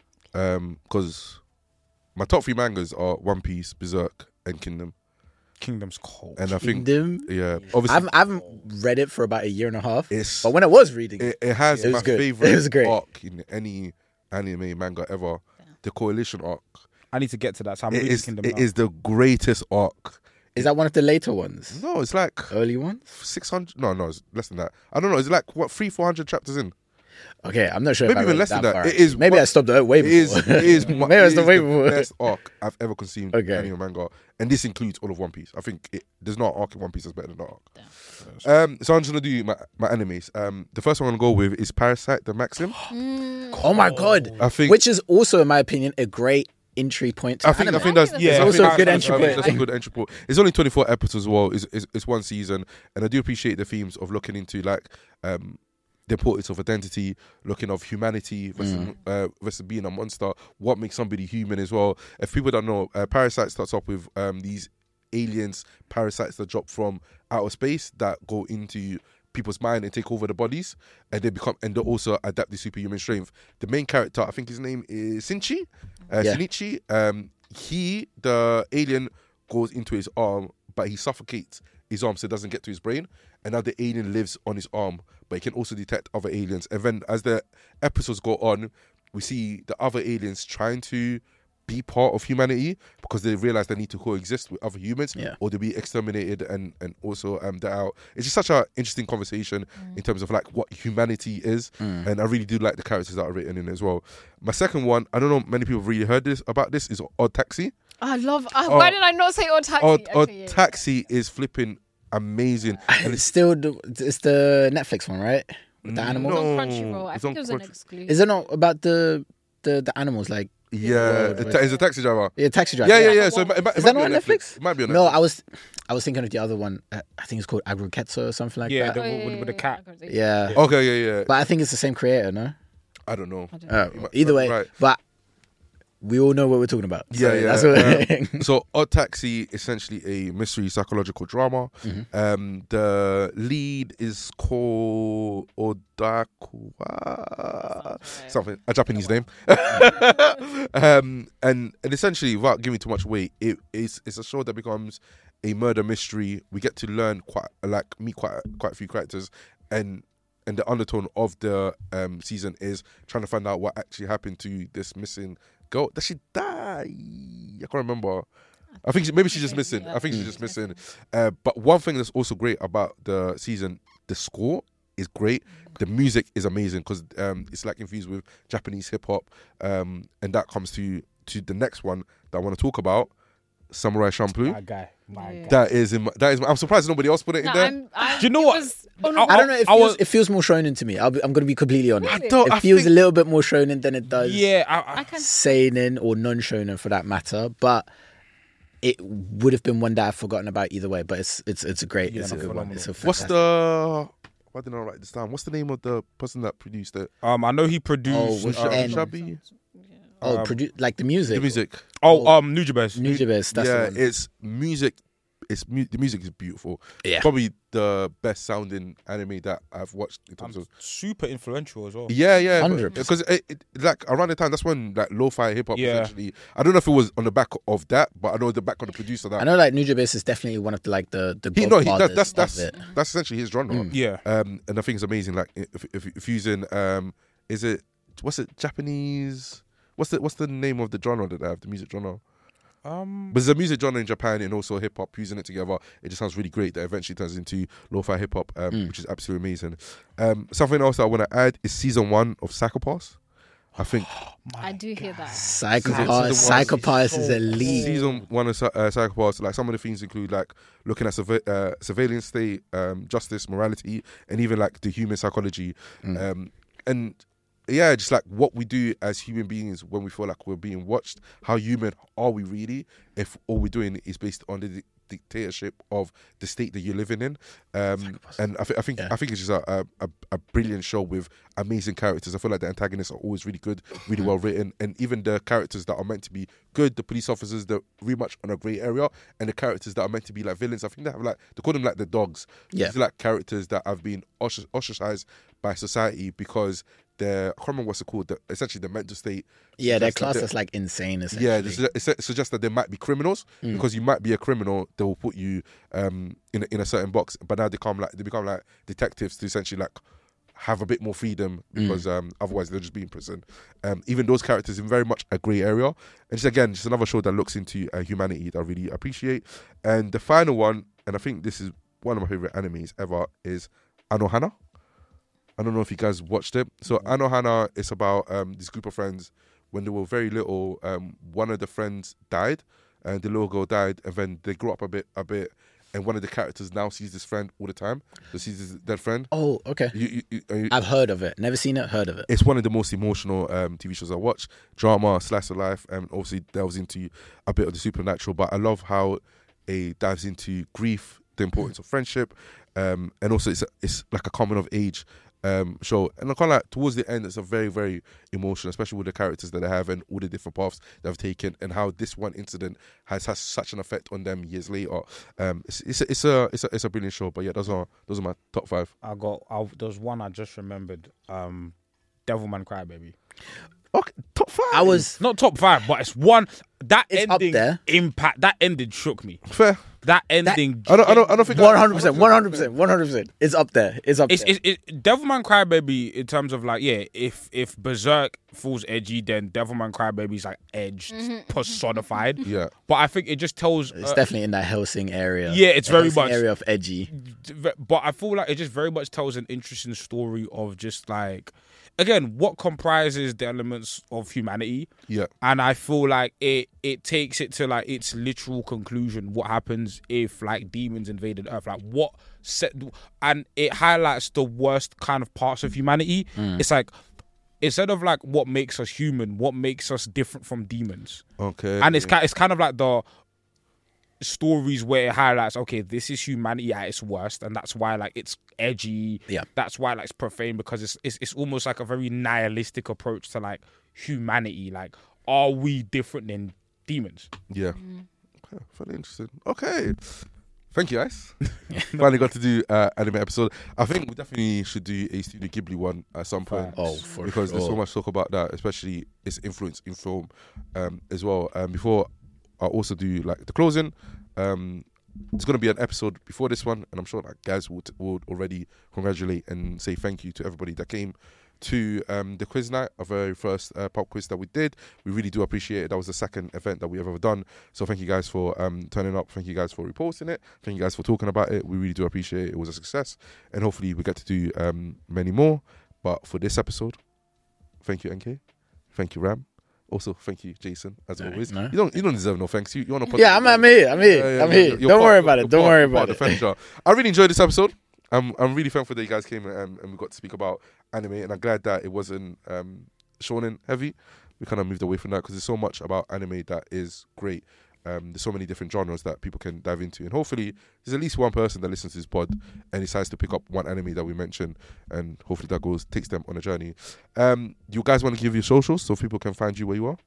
because my top 3 mangas are One Piece, Berserk, and Kingdom. Kingdom's cold. And I think, Kingdom. yeah, obviously, I haven't read it for about a year and a half. It's- But when I was reading it has it was my good. favorite It was great. arc in any anime manga ever. The Coalition arc. I need to get to that. So I'm It reading is Kingdom it now. is the greatest arc. is that one of the later ones? No, it's like Early ones? 600. No, it's less than that. I don't know. It's like what 400 chapters in. Okay, I'm not sure. Maybe if I even read less than that. far, It actually. is Maybe what- I stopped way It before. is. Maybe I stopped way before. the best arc I've ever consumed Okay. in anime manga, and this includes all of One Piece. I think there's not an arc in One Piece that's better than that arc. So I'm just gonna do my animes. The first one I'm gonna go with is Parasite, the Maxim. Oh my god! I think- which is also, in my opinion, a great entry point to I think anime. that's that's Yeah, I it's think also a that's- good I entry think point. That's a good entry point. It's only 24 episodes as well. It's one season, and I do appreciate the themes of looking into like the importance of identity, looking of humanity versus being a monster. What makes somebody human as well? If people don't know, Parasite starts off with these aliens, parasites that drop from outer space that go into people's mind and take over the bodies, and they also adapt the superhuman strength. The main character, I think his name is Shinichi. The alien goes into his arm, but he suffocates his arm so it doesn't get to his brain, and now the alien lives on his arm, but he can also detect other aliens. And then as the episodes go on, we see the other aliens trying to be part of humanity because they realize they need to coexist with other humans, or they'll be exterminated and also die out. It's just such an interesting conversation in terms of like what humanity is, and I really do like the characters that are written in as well. My second one, I don't know many people have really heard about this, is Odd Taxi. I love. Why did I not say Odd Taxi? Odd Actually, yeah. Taxi is flipping amazing, and It's still it's the Netflix one, right? With the animals. It's on No, Crunchyroll. I it's think on it was an Crunchy- exclusive. Is it not about the animals like? yeah, it's a taxi driver. Yeah, taxi driver. Yeah. So it might Is that be not on Netflix? It might be on Netflix. No, I was thinking of the other one. I think it's called Agroketsu or something like Yeah, that. with the cat. Yeah. Okay, yeah. But I think it's the same creator, no? I don't know. Either way, Right. but we all know what we're talking about. So Yeah. That's what So Odd Taxi, essentially a mystery psychological drama. The lead is called Odakwa, something, a Japanese name. And essentially, without giving too much away, it's a show that becomes a murder mystery. We get to learn meet quite a few characters, and the undertone of the season is trying to find out what actually happened to this missing girl. Does she die? I can't remember. I think maybe she's just missing. I think she's just missing. But one thing that's also great about the season, the score is great. The music is amazing because it's like infused with Japanese hip hop, and that comes to the next one that I want to talk about, Samurai Champloo. My guy. That is I'm surprised nobody else put it in there. Do you know what? I don't know. It feels more shonen to me. I'm going to be completely honest. Really? It feels a little bit more shonen than it does Yeah, I can. seinen or non-shonen for that matter. But it would have been one that I've forgotten about either way. But it's a great, it's a good one. It's a What's fantastic- the? Why didn't I write this down? What's the name of the person that produced it? I know he produced. with the N. Shabi? like the music. The music. Nujabes. Nujabes. That's Yeah, the one. it's music. The music is beautiful. Yeah. Probably the best sounding anime that I've watched in terms of. Super influential as well. Yeah, 100%. because like around the time, that's when like lo-fi hip hop Yeah. essentially. I don't know if it was on the back of that, but I know the back of the producer that. I know like Nujabes is definitely one of the That's godfathers of it. that's essentially his genre. Yeah. And I think it's amazing. Like if using what's it, Japanese? what's the name of the genre that they have, the music genre? Um, But there's a music genre in Japan and also hip hop. Using it together, it just sounds really great. That eventually turns into lo-fi hip hop, which is absolutely amazing. Something else I want to add is season 1 of Psychopaths. I think I do hear that. Psychopaths is elite. season 1 of Psychopaths, like some of the themes include like looking at surveillance state, justice, morality, and even like the human psychology, and yeah, just like what we do as human beings when we feel like we're being watched. How human are we really if all we're doing is based on the dictatorship of the state that you're living in? And I think it's just a brilliant show with amazing characters. I feel like the antagonists are always really good, really well written, and even the characters that are meant to be good, the police officers, they're very much on a grey area, and the characters that are meant to be like villains, I think they have like, they call them like the dogs. Yeah. These are like characters that have been ostracized by society because they're, I can't remember what's it called, essentially the mental state. Yeah, they're suggests that classed they're- as like insane, essentially. yeah, it suggests that they might be criminals because you might be a criminal. They will put you in a certain box, but now they become like detectives to essentially like have a bit more freedom because otherwise they'll just be in prison. Even those characters in very much a grey area, and just another show that looks into humanity that I really appreciate. And the final one, and I think this is one of my favorite animes ever, is Anohana. I don't know if you guys watched it. So Anohana is about this group of friends. When they were very little, one of the friends died, and the little girl died, and then they grew up a bit, and one of the characters now sees this friend all the time. So sees his dead friend. Oh, okay. I've heard of it. Never seen it, heard of it. It's one of the most emotional TV shows I watch. Drama, slice of life, and obviously delves into a bit of the supernatural. But I love how it dives into grief, the importance of friendship, and also it's like a coming of age show. And I kind of like towards the end, it's a very, very emotional, especially with the characters that they have and all the different paths they've taken, and how this one incident has such an effect on them years later. It's a brilliant show. But yeah, those are my top 5. There's one I just remembered. Devilman Crybaby. Okay, top 5. I was Not top 5, but it's one that It's up ending there. impact. That ending shook me. fair. That ending. I don't think 100%. It's up there. It's up there. Devilman Crybaby in terms of like, yeah, if Berserk feels edgy, then Devilman Crybaby's like edged, personified. Yeah. But I think it just tells. It's definitely in that Helsing area. Yeah, it's The very Helsing much area of edgy. But I feel like it just very much tells an interesting story of just like, again, what comprises the elements of humanity. Yeah. And I feel like it takes it to like its literal conclusion. What happens if like demons invaded Earth? Like and it highlights the worst kind of parts of humanity. It's like, instead of like what makes us human, what makes us different from demons. Okay. And it's kind of like the stories where it highlights, okay, this is humanity at its worst, and that's why like it's edgy. Yeah. That's why like it's profane, because it's almost like a very nihilistic approach to like humanity. Like, are we different than demons? Yeah. Okay, very interesting. Okay. Thank you, guys. Finally got to do anime episode. I think we definitely should do a Studio Ghibli one at some point. Oh, for because there's so sure. much talk about that, especially its influence in film as well. Before I also do like the closing, there's going to be an episode before this one, and I'm sure that guys would already congratulate and say thank you to everybody that came to the quiz night, our very first pop quiz that we did. We really do appreciate it. That was the second event that we have ever done. So thank you guys for turning up. Thank you guys for reposting it. Thank you guys for talking about it. We really do appreciate it. It was a success, and hopefully we get to do many more. But for this episode, thank you, NK. Thank you, Ram. Also, thank you, Jason, as always. no. You don't deserve no thanks. You want to Yeah, I'm here. I'm here. Don't worry about it. Don't worry about it. I really enjoyed this episode. I'm really thankful that you guys came and we got to speak about anime, and I'm glad that it wasn't shonen heavy. We kind of moved away from that because there's so much about anime that is great. There's so many different genres that people can dive into, and hopefully there's at least one person that listens to this pod and decides to pick up one anime that we mentioned, and hopefully that takes them on a journey. You guys want to give your socials so people can find you where you are?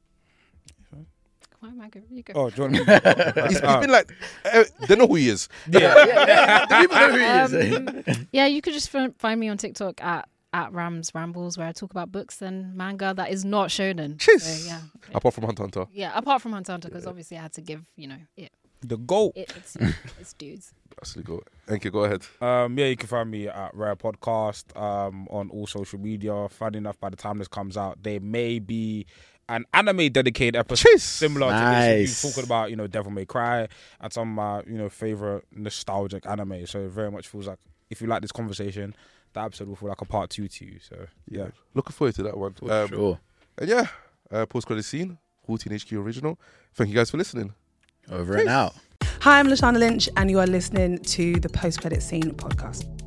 Why am I going? You go. Oh, do you want me? He's been like, they know who he is. The people know who he is. Yeah, you could just find me on TikTok at Rams Rambles, where I talk about books and manga that is not shonen. Jeez. So, yeah. Apart from Hunter x Hunter. Yeah, apart from Hunter x Hunter, because obviously I had to give, The GOAT. it's dudes. Absolutely go. Enke, go ahead. Yeah, you can find me at Rare Podcast on all social media. Funny enough, by the time this comes out, there may be an anime dedicated episode similar to this. Nice. We're talking about, Devil May Cry and some of my, favorite nostalgic anime. So it very much feels like if you like this conversation, that episode will feel like a part 2 to you. So yeah. Looking forward to that one. Sure. And yeah, post-credit scene, 14 HQ original. Thank you guys for listening. Over and out. Hi, I'm Lashana Lynch, and you are listening to the Post Credit Scene podcast.